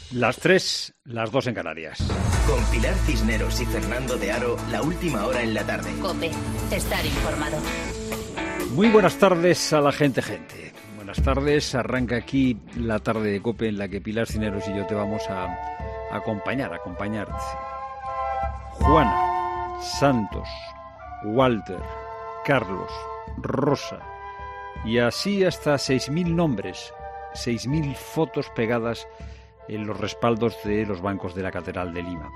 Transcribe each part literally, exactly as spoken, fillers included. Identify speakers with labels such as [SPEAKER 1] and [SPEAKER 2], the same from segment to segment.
[SPEAKER 1] Las tres, las dos en Canarias.
[SPEAKER 2] Con Pilar Cisneros y Fernando de Aro, la última hora en la tarde.
[SPEAKER 3] COPE, estar informado.
[SPEAKER 1] Muy buenas tardes a la gente, gente. Buenas tardes, arranca aquí la tarde de COPE en la que Pilar Cisneros y yo te vamos a, a acompañar, a acompañarte. Juana, Santos, Walter, Carlos, Rosa y así hasta seis mil nombres, seis mil fotos pegadas en los respaldos de los bancos de la Catedral de Lima.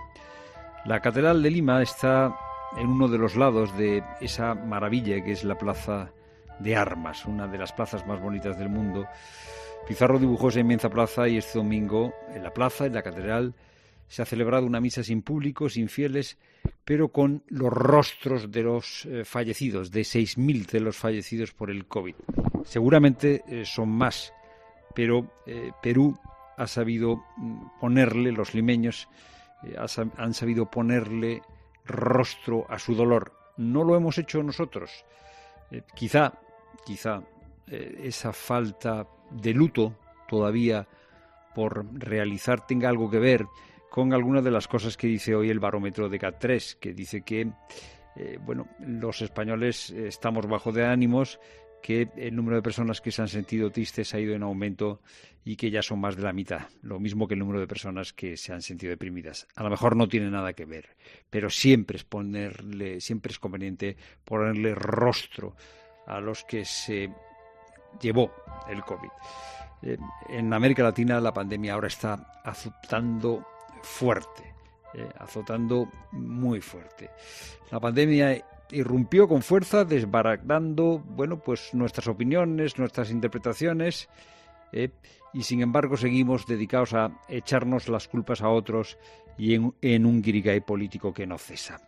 [SPEAKER 1] La Catedral de Lima está en uno de los lados de esa maravilla que es la Plaza de Armas, una de las plazas más bonitas del mundo. Pizarro dibujó esa inmensa plaza y este domingo en la plaza, en la Catedral, se ha celebrado una misa sin público, sin fieles, pero con los rostros de los eh, fallecidos, de seis mil de los fallecidos por el COVID. Seguramente eh, son más, pero eh, Perú ha sabido ponerle, los limeños eh, han sabido ponerle rostro a su dolor. No lo hemos hecho nosotros. Eh, quizá, quizá eh, esa falta de luto todavía por realizar tenga algo que ver con algunas de las cosas que dice hoy el barómetro de GAT tres, que dice que eh, bueno, los españoles eh, estamos bajo de ánimos, que el número de personas que se han sentido tristes ha ido en aumento y que ya son más de la mitad, lo mismo que el número de personas que se han sentido deprimidas. A lo mejor no tiene nada que ver, pero siempre es ponerle, siempre es conveniente ponerle rostro a los que se llevó el COVID. Eh, en América Latina la pandemia ahora está azotando fuerte, eh, azotando muy fuerte. La pandemia irrumpió con fuerza, desbaratando, bueno, pues nuestras opiniones, nuestras interpretaciones, eh, y sin embargo seguimos dedicados a echarnos las culpas a otros y en, en un guirigay político que no cesa.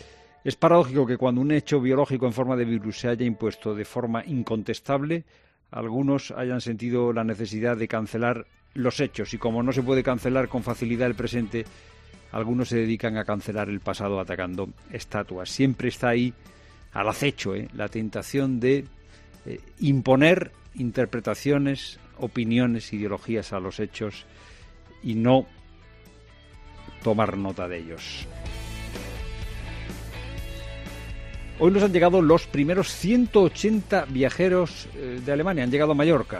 [SPEAKER 1] Es paradójico que cuando un hecho biológico en forma de virus se haya impuesto de forma incontestable, algunos hayan sentido la necesidad de cancelar los hechos, y como no se puede cancelar con facilidad el presente, algunos se dedican a cancelar el pasado atacando estatuas. Siempre está ahí al acecho ¿eh? la tentación de eh, imponer interpretaciones, opiniones, ideologías a los hechos y no tomar nota de ellos. Hoy nos han llegado los primeros ciento ochenta viajeros eh, de Alemania, han llegado a Mallorca.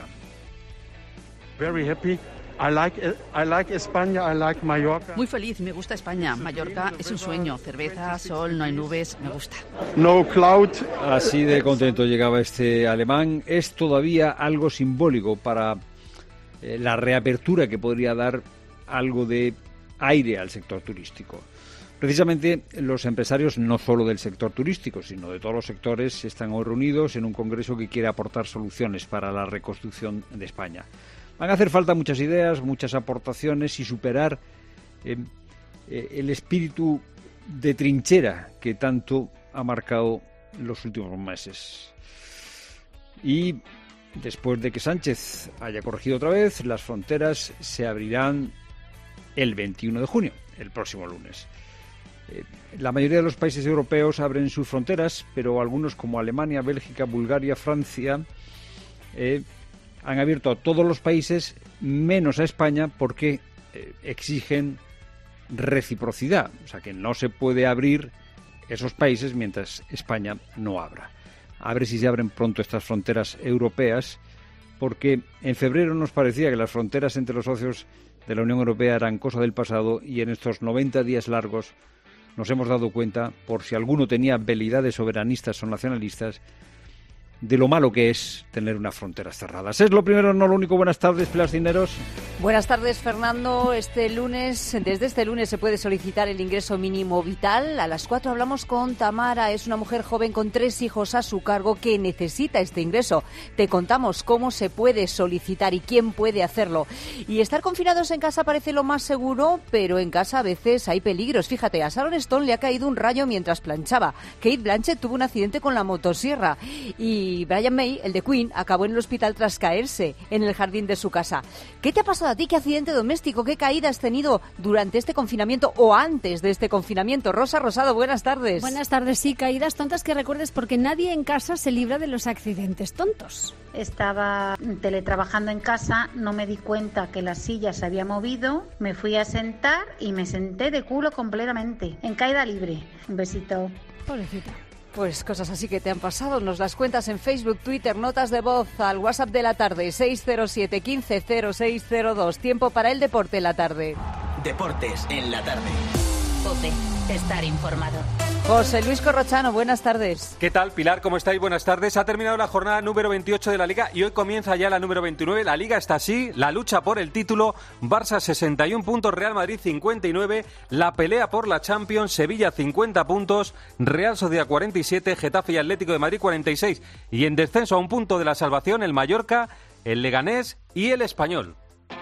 [SPEAKER 4] Very happy. I like, I like España, I like Mallorca.
[SPEAKER 5] Muy feliz, me gusta España. Mallorca es un sueño. Cerveza, sol, no hay nubes, me gusta.
[SPEAKER 4] No cloud.
[SPEAKER 1] Así de contento llegaba este alemán. Es todavía algo simbólico para eh, la reapertura que podría dar algo de aire al sector turístico. Precisamente los empresarios, no solo del sector turístico, sino de todos los sectores, están hoy reunidos en un congreso que quiere aportar soluciones para la reconstrucción de España. Van a hacer falta muchas ideas, muchas aportaciones y superar eh, eh, el espíritu de trinchera que tanto ha marcado los últimos meses. Y después de que Sánchez haya corregido otra vez, las fronteras se abrirán el veintiuno de junio, el próximo lunes. Eh, la mayoría de los países europeos abren sus fronteras, pero algunos como Alemania, Bélgica, Bulgaria, Francia eh, han abierto a todos los países menos a España porque eh, exigen reciprocidad, o sea que no se puede abrir esos países mientras España no abra. A ver si se abren pronto estas fronteras europeas, porque en febrero nos parecía que las fronteras entre los socios de la Unión Europea eran cosa del pasado y en estos noventa días largos nos hemos dado cuenta, por si alguno tenía velidades soberanistas o nacionalistas, de lo malo que es tener unas fronteras cerradas. Es lo primero, no lo único. Buenas tardes, Pilar Cisneros.
[SPEAKER 6] Buenas tardes, Fernando. Este lunes, desde este lunes se puede solicitar el ingreso mínimo vital. A las cuatro hablamos con Tamara, es una mujer joven con tres hijos a su cargo que necesita este ingreso. Te contamos cómo se puede solicitar y quién puede hacerlo. Y estar confinados en casa parece lo más seguro, pero en casa a veces hay peligros. Fíjate, a Sharon Stone le ha caído un rayo mientras planchaba. Kate Blanchett tuvo un accidente con la motosierra y Y Brian May, el de Queen, acabó en el hospital tras caerse en el jardín de su casa. ¿Qué te ha pasado a ti? ¿Qué accidente doméstico? ¿Qué caída has tenido durante este confinamiento o antes de este confinamiento? Rosa Rosado, buenas tardes.
[SPEAKER 7] Buenas tardes, sí, caídas tontas que recuerdes, porque nadie en casa se libra de los accidentes tontos. estaba teletrabajando en casa, no me di cuenta que la silla se había movido, me fui a sentar y me senté de culo completamente, en caída libre. Un besito.
[SPEAKER 6] Pobrecita. Pues cosas así que te han pasado, nos las cuentas en Facebook, Twitter, notas de voz al WhatsApp de la tarde, seis cero siete, quince cero seis cero dos. Tiempo para el deporte en la tarde.
[SPEAKER 2] Deportes en la tarde.
[SPEAKER 3] COPE. Estar informado.
[SPEAKER 6] José Luis Corrochano, buenas tardes.
[SPEAKER 8] ¿Qué tal, Pilar? ¿Cómo estáis? Buenas tardes. Ha terminado la jornada número veintiocho de la Liga y hoy comienza ya la número veintinueve. La Liga está así, la lucha por el título, Barça sesenta y un puntos, Real Madrid cincuenta y nueve, la pelea por la Champions, Sevilla cincuenta puntos, Real Sociedad cuarenta y siete, Getafe y Atlético de Madrid cuarenta y seis. Y en descenso a un punto de la salvación, el Mallorca, el Leganés y el Español.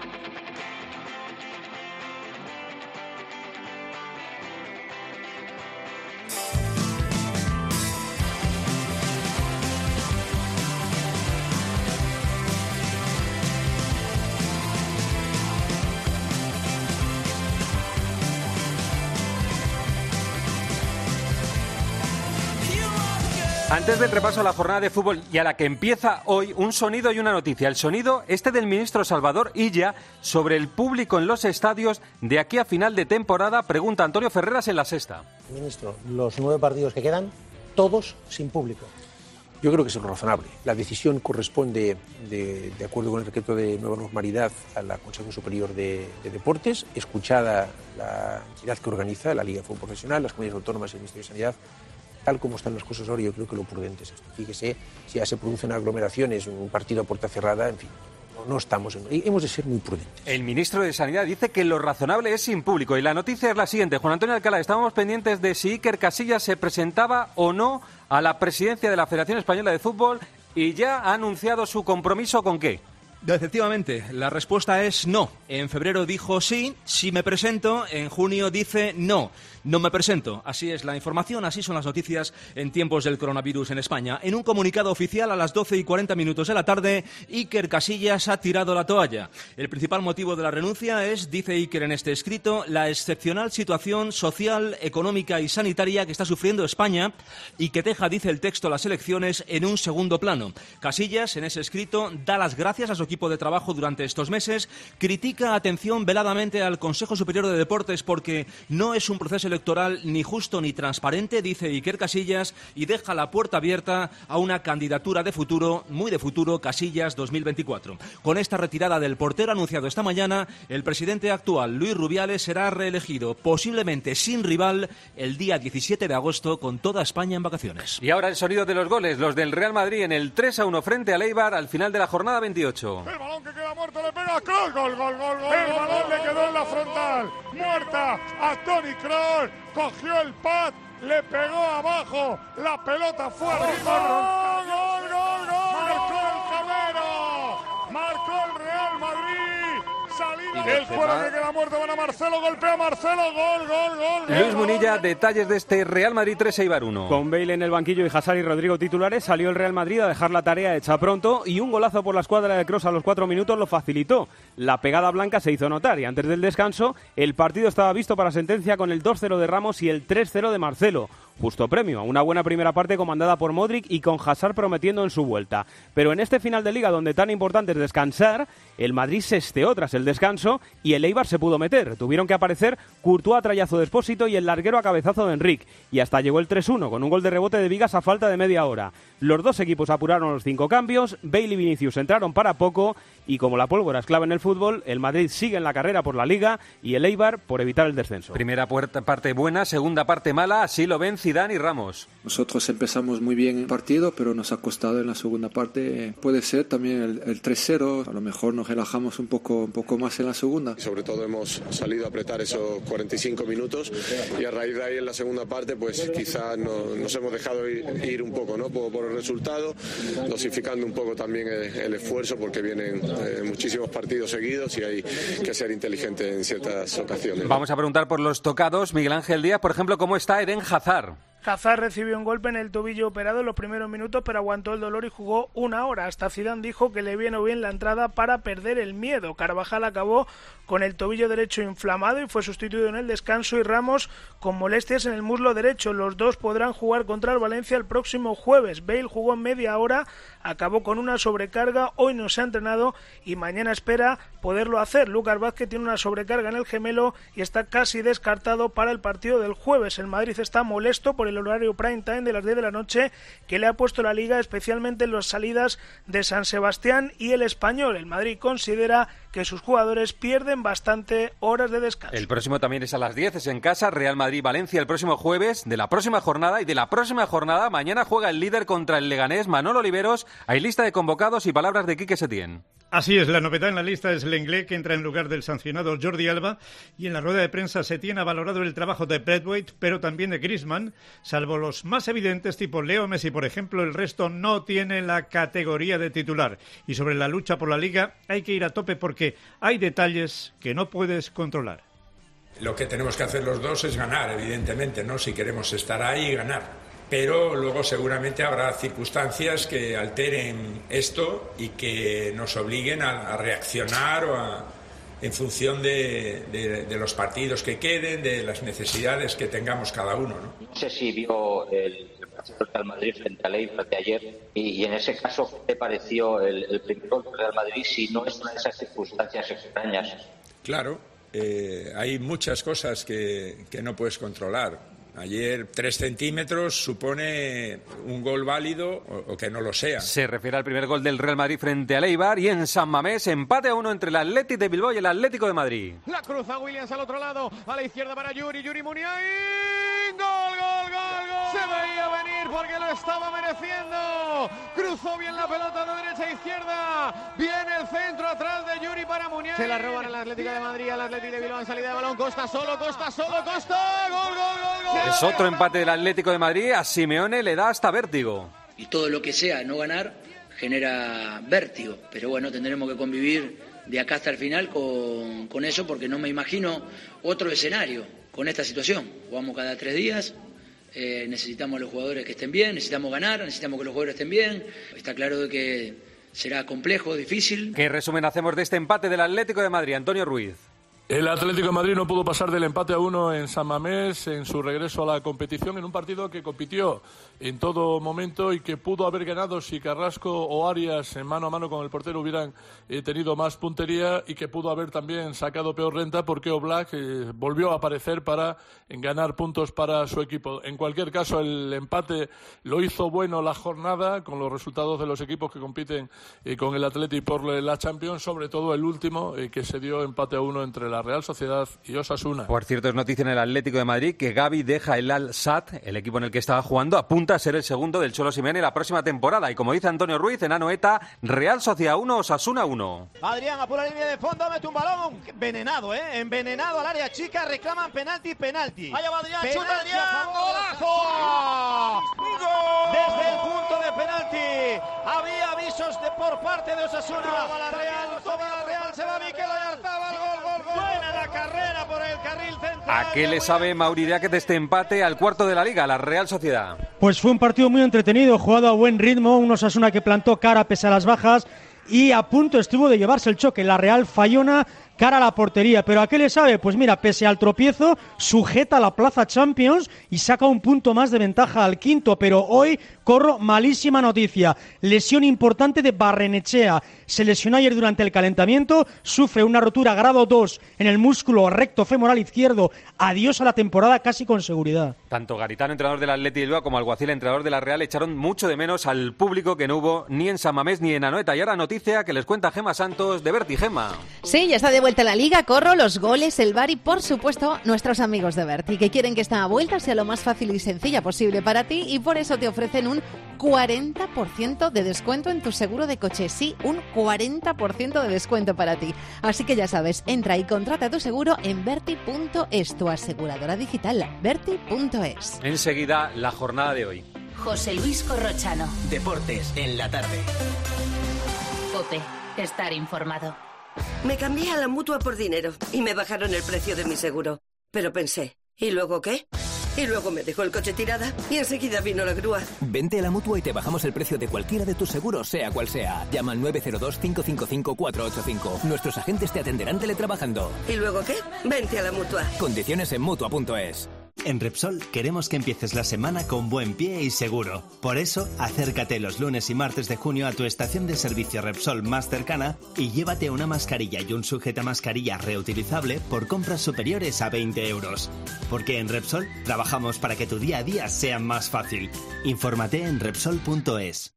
[SPEAKER 8] Antes del repaso a la jornada de fútbol y a la que empieza hoy, un sonido y una noticia. El sonido, este del ministro Salvador Illa, sobre el público en los estadios de aquí a final de temporada, pregunta Antonio Ferreras en La Sexta.
[SPEAKER 9] Ministro, los nueve partidos que quedan, todos sin público.
[SPEAKER 10] Yo creo que es lo razonable. La decisión corresponde, de, de acuerdo con el decreto de nueva normalidad, al Consejo Superior de, de Deportes, escuchada la entidad que organiza, la Liga de Fútbol Profesional, las comunidades autónomas y el Ministerio de Sanidad. Tal como están las cosas ahora, yo creo que lo prudente es esto. Fíjese, si ya se producen aglomeraciones, un partido a puerta cerrada, en fin, no, no estamos en... Hemos de ser muy prudentes.
[SPEAKER 8] El ministro de Sanidad dice que lo razonable es sin público. Y la noticia es la siguiente. Juan Antonio Alcalá, estábamos pendientes de si Iker Casillas se presentaba o no a la presidencia de la Federación Española de Fútbol y ya ha anunciado su compromiso ¿con qué?
[SPEAKER 11] Efectivamente, la respuesta es no. En febrero dijo sí, sí me presento. En junio dice no, no me presento. Así es la información, así son las noticias en tiempos del coronavirus en España. En un comunicado oficial a las doce y cuarenta minutos de la tarde, Iker Casillas ha tirado la toalla. El principal motivo de la renuncia es, dice Iker en este escrito, la excepcional situación social, económica y sanitaria que está sufriendo España y que deja, dice el texto, las elecciones en un segundo plano. Casillas, en ese escrito, da las gracias a su equipo de trabajo durante estos meses, critica, atención, veladamente al Consejo Superior de Deportes porque no es un proceso electoral ni justo ni transparente, dice Iker Casillas, y deja la puerta abierta a una candidatura de futuro, muy de futuro, Casillas dos mil veinticuatro. Con esta retirada del portero anunciado esta mañana, el presidente actual, Luis Rubiales, será reelegido, posiblemente sin rival, el día diecisiete de agosto, con toda España en vacaciones.
[SPEAKER 8] Y ahora el sonido de los goles, los del Real Madrid en el tres a uno frente al Eibar al final de la jornada veintiocho.
[SPEAKER 12] El balón que queda muerto le pega a Kroos, gol, gol, gol, gol. El balón le quedó en la frontal, muerta a Toni Kroos, cogió el pad, le pegó abajo, la pelota fue arriba. Gol, gol, gol, gol. Marcó el Cabero, marcó el Real Madrid. Salida el fuera que queda muerto, van a Marcelo, golpea a Marcelo, gol, gol, gol.
[SPEAKER 8] Luis Munilla, detalles de este Real Madrid tres, Eibar uno.
[SPEAKER 13] Con Bale en el banquillo y Hazard y Rodrigo titulares, salió el Real Madrid a dejar la tarea hecha pronto y un golazo por la escuadra de Kroos a los cuatro minutos lo facilitó. La pegada blanca se hizo notar y antes del descanso el partido estaba visto para sentencia con el dos cero de Ramos y el tres cero de Marcelo. Justo premio a una buena primera parte comandada por Modric y con Hazard prometiendo en su vuelta. Pero en este final de Liga, donde tan importante es descansar, el Madrid se esteó tras el descanso y el Eibar se pudo meter. Tuvieron que aparecer Courtois a trayazo de Expósito y el larguero a cabezazo de Enric. Y hasta llegó el tres uno con un gol de rebote de Vigas a falta de media hora. Los dos equipos apuraron los cinco cambios, Bale y Vinicius entraron para poco y como la pólvora es clave en el fútbol, el Madrid sigue en la carrera por la Liga y el Eibar por evitar el descenso.
[SPEAKER 8] Primera parte buena, segunda parte mala, así lo ven Zidane y Ramos.
[SPEAKER 14] Nosotros empezamos muy bien el partido, pero nos ha costado en la segunda parte. Puede ser también el, el tres cero, a lo mejor nos relajamos un poco, un poco más en la segunda.
[SPEAKER 15] Sobre todo hemos salido a apretar esos cuarenta y cinco minutos y a raíz de ahí en la segunda parte pues quizás no, nos hemos dejado ir, ir un poco, ¿no? por, por el resultado, dosificando un poco también el, el esfuerzo porque vienen eh, muchísimos partidos seguidos y hay que ser inteligente en ciertas ocasiones.
[SPEAKER 8] Vamos a preguntar por los tocados. Miguel Ángel Díaz, por ejemplo, ¿cómo está Eden Hazard?
[SPEAKER 16] Hazard recibió un golpe en el tobillo operado en los primeros minutos, pero aguantó el dolor y jugó una hora. Hasta Zidane dijo que le vino bien la entrada para perder el miedo. Carvajal acabó con el tobillo derecho inflamado y fue sustituido en el descanso, y Ramos con molestias en el muslo derecho. Los dos podrán jugar contra el Valencia el próximo jueves. Bale jugó media hora, acabó con una sobrecarga, hoy no se ha entrenado y mañana espera poderlo hacer. Lucas Vázquez tiene una sobrecarga en el gemelo y está casi descartado para el partido del jueves. El Madrid está molesto por el horario prime time de las diez de la noche que le ha puesto la Liga, especialmente en las salidas de San Sebastián y el Español. El Madrid considera que sus jugadores pierden bastante horas de descanso.
[SPEAKER 8] El próximo también es a las diez, es en casa, Real Madrid-Valencia el próximo jueves de la próxima jornada, y de la próxima jornada mañana juega el líder contra el Leganés, Manolo Oliveros. Hay lista de convocados y palabras de Quique Setién.
[SPEAKER 17] Así es, la novedad en la lista es Lenglet, que entra en lugar del sancionado Jordi Alba, y en la rueda de prensa Setién ha valorado el trabajo de Braithwaite, pero también de Griezmann. Salvo los más evidentes, tipo Leo Messi, por ejemplo, el resto no tiene la categoría de titular. Y sobre la lucha por la Liga hay que ir a tope porque hay detalles que no puedes controlar.
[SPEAKER 18] Lo que tenemos que hacer los dos es ganar, evidentemente, ¿no? Si queremos estar ahí y ganar. Pero luego seguramente habrá circunstancias que alteren esto y que nos obliguen a, a reaccionar o a, en función de, de, de los partidos que queden, de las necesidades que tengamos cada uno, ¿no?
[SPEAKER 19] No sé si vio el, el partido del Real Madrid frente al Eibar de ayer y, y en ese caso, ¿qué te pareció el, el primer gol del Real Madrid si no es una de esas circunstancias extrañas?
[SPEAKER 18] Claro, eh, hay muchas cosas que, que no puedes controlar. Ayer tres centímetros supone un gol válido o, o que no lo sea.
[SPEAKER 8] Se refiere al primer gol del Real Madrid frente al Eibar, y en San Mamés empate a uno entre el Athletic de Bilbao y el Atlético de Madrid.
[SPEAKER 20] La cruza Williams al otro lado, a la izquierda para Yuri, Yuri Muniain. ¡Gol, gol, gol, gol! Se veía venir porque lo estaba mereciendo. Cruzó bien la pelota de derecha a izquierda. Viene el centro atrás de Yuri para Muniain. Se la roban al Atlético de Madrid, al Atlético de Bilbao en salida de balón. Costa solo, Costa solo, Costa. ¡Gol, gol, gol, gol!
[SPEAKER 8] Es otro empate del Atlético de Madrid. A Simeone le da hasta vértigo.
[SPEAKER 21] Y todo lo que sea no ganar genera vértigo. Pero bueno, tendremos que convivir de acá hasta el final con, con eso, porque no me imagino otro escenario con esta situación. Jugamos cada tres días, eh, necesitamos a los jugadores que estén bien, necesitamos ganar, necesitamos que los jugadores estén bien. Está claro de que será complejo, difícil.
[SPEAKER 8] ¿Qué resumen hacemos de este empate del Atlético de Madrid, Antonio Ruiz?
[SPEAKER 22] El Atlético de Madrid no pudo pasar del empate a uno en San Mamés en su regreso a la competición, en un partido que compitió en todo momento y que pudo haber ganado si Carrasco o Arias en mano a mano con el portero hubieran eh, tenido más puntería, y que pudo haber también sacado peor renta porque Oblak eh, volvió a aparecer para eh, ganar puntos para su equipo. En cualquier caso, el empate lo hizo bueno la jornada con los resultados de los equipos que compiten eh, con el Athletic por la Champions, sobre todo el último eh, que se dio empate a uno entre la Real Sociedad y Osasuna.
[SPEAKER 8] Por cierto, es noticia en el Atlético de Madrid que Gavi deja el Al-Sadd, el equipo en el que estaba jugando, apunta a ser el segundo del Cholo Simeone la próxima temporada. Y como dice Antonio Ruiz, en Anoeta, Real Sociedad uno, Osasuna uno.
[SPEAKER 20] Adrián a pura línea de fondo, mete un balón envenenado, ¿eh? Envenenado al área chica, reclaman penalti, penalti. Allá va Adrián, chuta Adrián, golazo. ¡Gol! Desde el punto de penalti había avisos de por parte de Osasuna. Toma la Real, toma la Real, se va Mikel Oyarzabal, gol, gol, gol. Buena la carrera por el carril central.
[SPEAKER 8] ¿A qué le sabe Mauri Diáquez de este empate al cuarto de la Liga, la Real Sociedad?
[SPEAKER 23] Pues fue un partido muy entretenido, jugado a buen ritmo, un Osasuna que plantó cara pese a las bajas y a punto estuvo de llevarse el choque. La Real fallona cara a la portería, pero ¿a qué le sabe? Pues mira, pese al tropiezo, sujeta la plaza Champions y saca un punto más de ventaja al quinto, pero hoy corro malísima noticia, lesión importante de Barrenechea, se lesionó ayer durante el calentamiento, sufre una rotura grado dos en el músculo recto femoral izquierdo, adiós a la temporada casi con seguridad.
[SPEAKER 8] Tanto Garitano, entrenador del Athletic de Bilbao, como Alguacil, entrenador de la Real, echaron mucho de menos al público que no hubo ni en San Mamés ni en Anoeta. Y ahora noticia que les cuenta Gema Santos de Berti. Gema.
[SPEAKER 24] Sí, ya está de vuelta en la Liga, Corro, los goles, el V A R y, por supuesto, nuestros amigos de Berti, que quieren que esta vuelta sea lo más fácil y sencilla posible para ti, y por eso te ofrecen un cuarenta por ciento de descuento en tu seguro de coche. Sí, un cuarenta por ciento de descuento para ti. Así que ya sabes, entra y contrata tu seguro en Berti punto es, tu aseguradora digital, Berti punto es.
[SPEAKER 8] Enseguida, la jornada de hoy.
[SPEAKER 3] José Luis Corrochano.
[SPEAKER 2] Deportes en la tarde.
[SPEAKER 3] COPE. Estar informado.
[SPEAKER 25] Me cambié a la Mutua por dinero y me bajaron el precio de mi seguro. Pero pensé, ¿y luego qué?
[SPEAKER 1] Y luego me dejó el coche tirada y enseguida vino la grúa.
[SPEAKER 4] Vente a la Mutua y te bajamos el precio de cualquiera de tus seguros, sea cual sea. Llama al nueve cero dos, cinco cinco cinco, cuatro ocho cinco. Nuestros agentes te atenderán teletrabajando.
[SPEAKER 1] ¿Y luego qué? Vente a la Mutua.
[SPEAKER 4] Condiciones en Mutua punto es.
[SPEAKER 5] En Repsol queremos que empieces la semana con buen pie y seguro. Por eso, acércate los lunes y martes de junio a tu estación de servicio Repsol más cercana y llévate una mascarilla y un sujetamascarilla reutilizable por compras superiores a veinte euros. Porque en Repsol trabajamos para que tu día a día sea más fácil. Infórmate en Repsol punto es.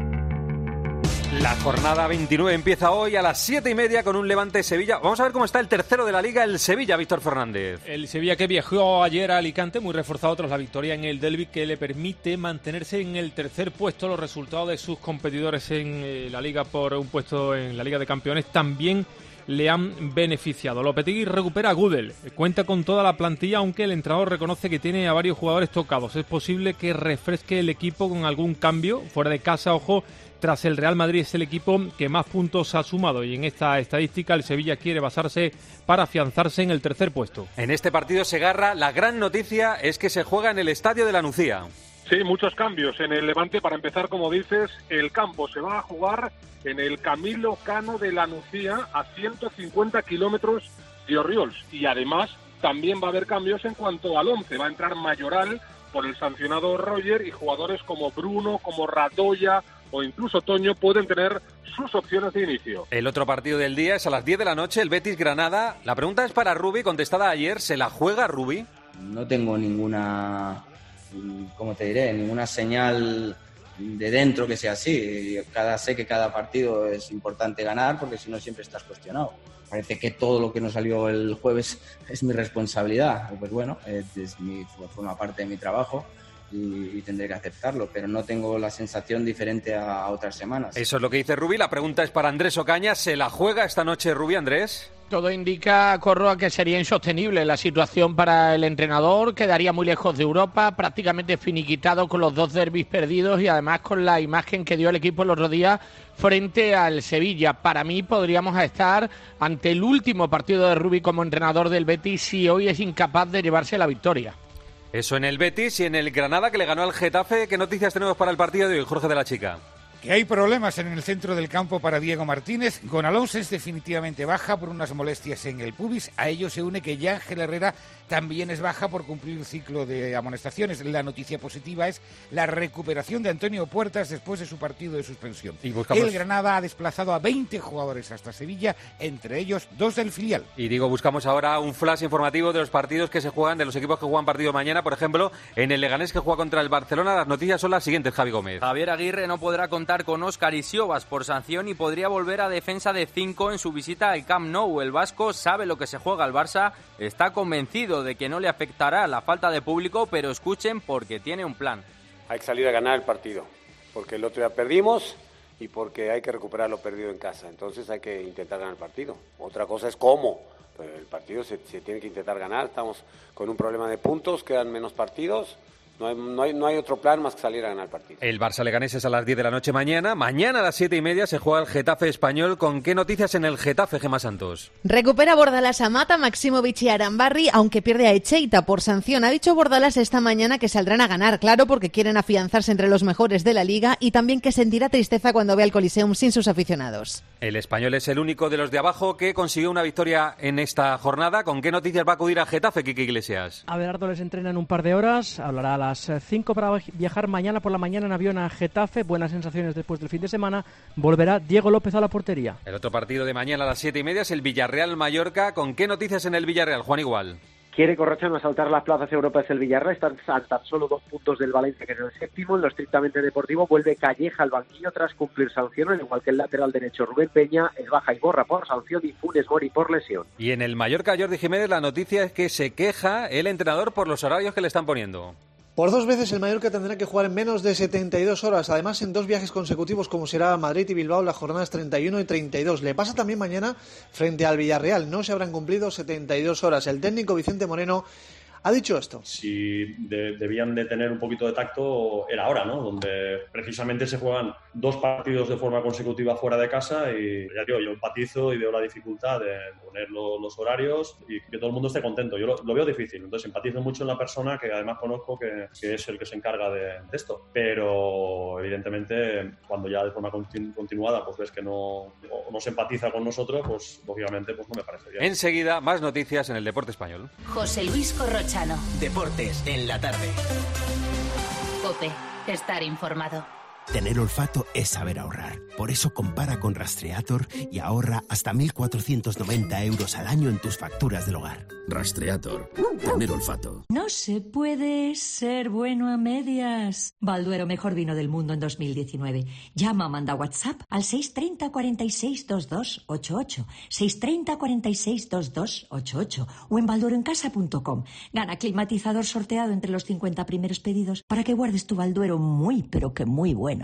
[SPEAKER 8] La jornada veintinueve empieza hoy a las siete y media con un Levante-Sevilla. Vamos a ver cómo está el tercero de la Liga, el Sevilla, Víctor Fernández.
[SPEAKER 7] El Sevilla que viajó ayer a Alicante, muy reforzado tras la victoria en el derbi, que le permite mantenerse en el tercer puesto. Los resultados de sus competidores en eh, la Liga por un puesto en la Liga de Campeones también le han beneficiado. Lopetegui recupera a Gudel, cuenta con toda la plantilla, aunque el entrenador reconoce que tiene a varios jugadores tocados. Es posible que refresque el equipo con algún cambio fuera de casa, ojo. Tras el Real Madrid es el equipo que más puntos ha sumado y en esta estadística el Sevilla quiere basarse para afianzarse en el tercer puesto.
[SPEAKER 8] En este partido Segarra, la gran noticia es que se juega en el Estadio de la Nucía.
[SPEAKER 25] Sí, muchos cambios en el Levante. Para empezar, como dices, el campo se va a jugar en el Camilo Cano de la Nucía a ciento cincuenta kilómetros de Orriols. Y además también va a haber cambios en cuanto al once. Va a entrar Mayoral por el sancionado Roger y jugadores como Bruno, como Radoya o incluso Toño pueden tener sus opciones de inicio.
[SPEAKER 8] El otro partido del día es a las diez de la noche, el Betis-Granada. La pregunta es para Rubi, contestada ayer. ¿Se la juega Rubi?
[SPEAKER 26] No tengo ninguna, ¿cómo te diré? Ninguna señal de dentro que sea así. Cada, sé que cada partido es importante ganar porque si no siempre estás cuestionado. Parece que todo lo que nos salió el jueves es mi responsabilidad. Pues bueno, es mi, forma parte de mi trabajo. Y, y tendré que aceptarlo, pero no tengo la sensación diferente a, a otras semanas.
[SPEAKER 8] Eso es lo que dice Rubi. La pregunta es para Andrés Ocaña. ¿Se la juega esta noche Rubi, Andrés?
[SPEAKER 27] Todo indica, Corroa, que sería insostenible la situación para el entrenador, quedaría muy lejos de Europa, prácticamente finiquitado con los dos derbis perdidos y además con la imagen que dio el equipo el otro día frente al Sevilla. Para mí podríamos estar ante el último partido de Rubi como entrenador del Betis si hoy es incapaz de llevarse la victoria.
[SPEAKER 8] Eso en el Betis y en el Granada, que le ganó al Getafe. ¿Qué noticias tenemos para el partido de hoy, Jorge de la Chica?
[SPEAKER 28] Que hay problemas en el centro del campo para Diego Martínez. Gonalons es definitivamente baja por unas molestias en el pubis. A ello se une que Yángel Herrera también es baja por cumplir un ciclo de amonestaciones. La noticia positiva es la recuperación de Antonio Puertas después de su partido de suspensión.
[SPEAKER 8] Y buscamos...
[SPEAKER 28] El Granada ha desplazado a veinte jugadores hasta Sevilla, entre ellos dos del filial.
[SPEAKER 8] Y digo, buscamos ahora un flash informativo de los partidos que se juegan, de los equipos que juegan partido mañana. Por ejemplo, en el Leganés, que juega contra el Barcelona. Las noticias son las siguientes, Javi Gómez.
[SPEAKER 29] Javier Aguirre no podrá contar con Óscar Isiobas por sanción y podría volver a defensa de cinco en su visita al Camp Nou. El vasco sabe lo que se juega al Barça, está convencido de que no le afectará la falta de público, pero escuchen porque tiene un plan.
[SPEAKER 30] Hay que salir a ganar el partido, porque el otro día perdimos y porque hay que recuperar lo perdido en casa. Entonces hay que intentar ganar el partido. Otra cosa es cómo, pero el partido se, se tiene que intentar ganar. Estamos con un problema de puntos, quedan menos partidos. No hay, no, hay, no hay otro plan más que salir a ganar el partido.
[SPEAKER 8] El Barça Leganés es a las diez de la noche mañana. Mañana a las siete y media se juega el Getafe Español. ¿Con qué noticias en el Getafe, Gemma Santos?
[SPEAKER 24] Recupera Bordalas a Mata, Maximovic y Arambarri, aunque pierde a Echeita por sanción. Ha dicho Bordalas esta mañana que saldrán a ganar, claro, porque quieren afianzarse entre los mejores de la Liga y también que sentirá tristeza cuando vea el Coliseum sin sus aficionados.
[SPEAKER 8] El Español es el único de los de abajo que consiguió una victoria en esta jornada. ¿Con qué noticias va a acudir a Getafe, Quique Iglesias?
[SPEAKER 23] Abelardo les entrena en un par de horas, hablará a las cinco para viajar mañana por la mañana en avión a Getafe. Buenas sensaciones después del fin de semana. Volverá Diego López a la portería.
[SPEAKER 8] El otro partido de mañana a las siete y media es el Villarreal-Mallorca. ¿Con qué noticias en el Villarreal, Juan Igual?
[SPEAKER 31] Quiere Corrochano asaltar las plazas europeas el Villarreal, están a tan solo dos puntos del Valencia, que es el séptimo. En lo estrictamente deportivo vuelve Calleja al banquillo tras cumplir sanción, al igual que el lateral derecho Rubén Peña, el baja y borra por sanción y Funes Mori por lesión.
[SPEAKER 8] Y en el Mallorca, Jordi Jiménez, la noticia es que se queja el entrenador por los horarios que le están poniendo.
[SPEAKER 32] Por dos veces el Mallorca tendrá que jugar en menos de setenta y dos horas, además en dos viajes consecutivos como será Madrid y Bilbao las jornadas treinta y uno y treinta y dos. Le pasa también mañana frente al Villarreal, no se habrán cumplido setenta y dos horas. El técnico Vicente Moreno Ha dicho esto.
[SPEAKER 6] Si de, debían de tener un poquito de tacto, era ahora, ¿no? Donde precisamente se juegan dos partidos de forma consecutiva fuera de casa y ya digo, yo empatizo y veo la dificultad de poner lo, los horarios y que todo el mundo esté contento. Yo lo, lo veo difícil, entonces empatizo mucho en la persona que además conozco que, que es el que se encarga de, de esto. Pero evidentemente cuando ya de forma continu, continuada pues ves que no, no se empatiza con nosotros, pues lógicamente pues no me parece bien.
[SPEAKER 8] Enseguida, más noticias en el deporte español.
[SPEAKER 3] José Luis Corrochano.
[SPEAKER 2] Deportes en la tarde.
[SPEAKER 3] COPE. Estar informado.
[SPEAKER 9] Tener olfato es saber ahorrar. Por eso compara con Rastreator y ahorra hasta mil cuatrocientos noventa euros al año en tus facturas del hogar.
[SPEAKER 10] Rastreator. Tener olfato.
[SPEAKER 11] No se puede ser bueno a medias. Balduero, mejor vino del mundo en dos mil diecinueve. Llama o manda WhatsApp al seis treinta cuarenta y seis veintidós ochenta y ocho. seis treinta cuarenta y seis veintidós ochenta y ocho. O en baldueroencasa punto com. Gana climatizador sorteado entre los cincuenta primeros pedidos para que guardes tu Balduero muy, pero que muy bueno.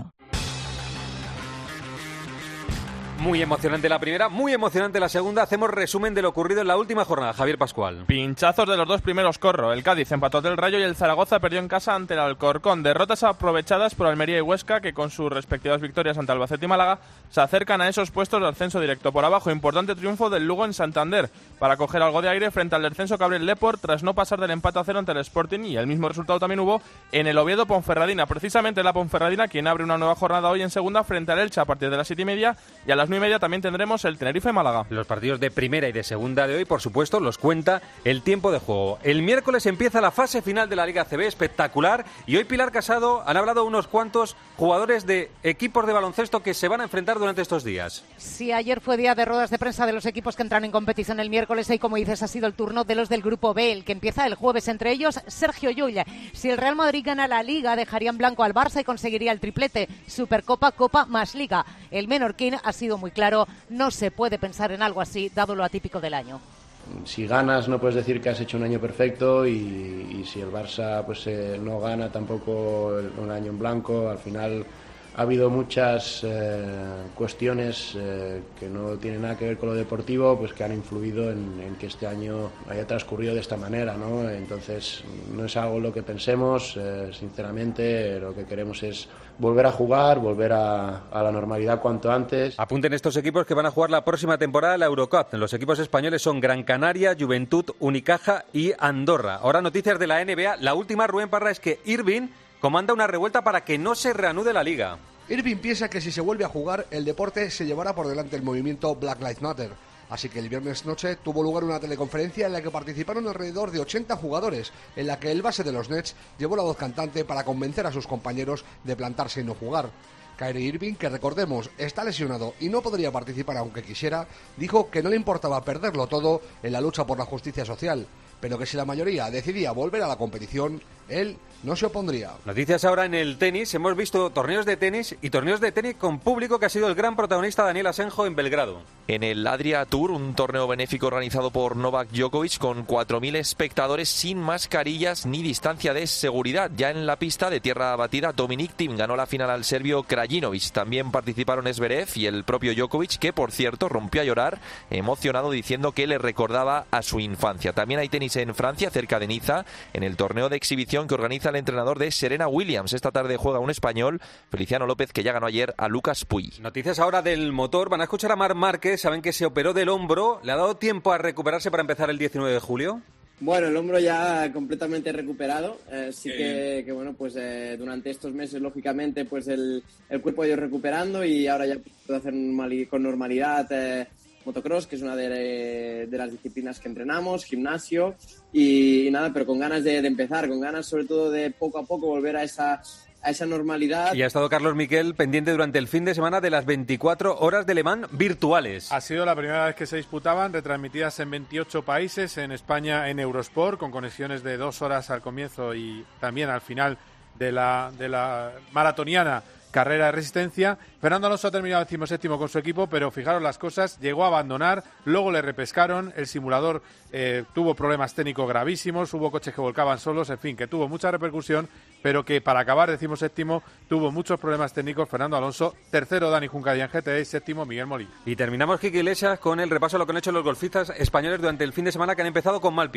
[SPEAKER 8] Muy emocionante la primera, muy emocionante la segunda. Hacemos resumen de lo ocurrido en la última jornada. Javier Pascual.
[SPEAKER 12] Pinchazos de los dos primeros Corro. El Cádiz empató del Rayo y el Zaragoza perdió en casa ante el Alcorcón. Derrotas aprovechadas por Almería y Huesca, que con sus respectivas victorias ante Albacete y Málaga se acercan a esos puestos de ascenso directo. Por abajo, importante triunfo del Lugo en Santander para coger algo de aire frente al descenso que abre el Depor tras no pasar del empate a cero ante el Sporting, y el mismo resultado también hubo en el Oviedo Ponferradina. Precisamente la Ponferradina quien abre una nueva jornada hoy en segunda frente al Elche a partir de las siete y media, y a las nueve y media también tendremos el Tenerife-Málaga.
[SPEAKER 8] Los partidos de primera y de segunda de hoy, por supuesto, los cuenta el tiempo de juego. El miércoles empieza la fase final de la Liga A C B, espectacular, y hoy Pilar Casado han hablado unos cuantos jugadores de equipos de baloncesto que se van a enfrentar durante estos días.
[SPEAKER 13] Sí, ayer fue día de ruedas de prensa de los equipos que entran en competición el miércoles y, como dices, ha sido el turno de los del Grupo B, el que empieza el jueves, entre ellos Sergio Llull. Si el Real Madrid gana la Liga, dejaría en blanco al Barça y conseguiría el triplete, Supercopa, Copa más Liga. El menorquín ha sido muy claro, no se puede pensar en algo así, dado lo atípico del año.
[SPEAKER 14] Si ganas no puedes decir que has hecho un año perfecto, y, y si el Barça pues eh, no gana tampoco un año en blanco. Al final ha habido muchas eh, cuestiones eh, que no tienen nada que ver con lo deportivo, pues que han influido en, en que este año haya transcurrido de esta manera, ¿no? Entonces no es algo lo que pensemos, eh, sinceramente lo que queremos es volver a jugar, volver a, a la normalidad cuanto antes.
[SPEAKER 8] Apunten estos equipos que van a jugar la próxima temporada la Eurocup. Los equipos españoles son Gran Canaria, Juventud, Unicaja y Andorra. Ahora noticias de la N B A. La última, Rubén Parra, es que Irving comanda una revuelta para que no se reanude la liga.
[SPEAKER 15] Irving piensa que si se vuelve a jugar, el deporte se llevará por delante el movimiento Black Lives Matter. Así que el viernes noche tuvo lugar una teleconferencia en la que participaron alrededor de ochenta jugadores, en la que el base de los Nets llevó la voz cantante para convencer a sus compañeros de plantarse y no jugar. Kyrie Irving, que recordemos está lesionado y no podría participar aunque quisiera, dijo que no le importaba perderlo todo en la lucha por la justicia social, pero que si la mayoría decidía volver a la competición, él no se opondría.
[SPEAKER 8] Noticias ahora en el tenis. Hemos visto torneos de tenis y torneos de tenis con público, que ha sido el gran protagonista Daniel Asenjo en Belgrado.
[SPEAKER 16] En el Adria Tour, un torneo benéfico organizado por Novak Djokovic con cuatro mil espectadores sin mascarillas ni distancia de seguridad. Ya en la pista de tierra batida, Dominic Thiem ganó la final al serbio Krajinovic. También participaron Zverev y el propio Djokovic, que por cierto rompió a llorar emocionado diciendo que le recordaba a su infancia. También hay tenis en Francia, cerca de Niza, en el torneo de exhibición que organiza el entrenador de Serena Williams. Esta tarde juega un español, Feliciano López, que ya ganó ayer a Lucas Puy.
[SPEAKER 8] Noticias ahora del motor. Van a escuchar a Marc Márquez. Saben que se operó del hombro. ¿Le ha dado tiempo a recuperarse para empezar el diecinueve de julio?
[SPEAKER 17] Bueno, el hombro ya completamente recuperado. Eh, sí que, que, bueno, pues eh, durante estos meses, lógicamente, pues el, el cuerpo ha ido recuperando y ahora ya puedo hacer con normalidad eh, motocross, que es una de, de las disciplinas que entrenamos, gimnasio y, y nada, pero con ganas de, de empezar, con ganas sobre todo de poco a poco volver a esa, a esa normalidad.
[SPEAKER 8] Y ha estado Carlos Miquel pendiente durante el fin de semana de las veinticuatro horas de Le Mans virtuales.
[SPEAKER 18] Ha sido la primera vez que se disputaban, retransmitidas en veintiocho países, en España en Eurosport, con conexiones de dos horas al comienzo y también al final de la, de la maratoniana carrera de resistencia. Fernando Alonso ha terminado decimoséptimo con su equipo, pero fijaros las cosas, llegó a abandonar, luego le repescaron, el simulador eh, tuvo problemas técnicos gravísimos, hubo coches que volcaban solos, en fin, que tuvo mucha repercusión, pero que para acabar decimoséptimo tuvo muchos problemas técnicos Fernando Alonso. Tercero Dani Junca en G T E, séptimo Miguel Molín.
[SPEAKER 8] Y terminamos, Quique Iglesias, con el repaso de lo que han hecho los golfistas españoles durante el fin de semana, que han empezado con mal pie.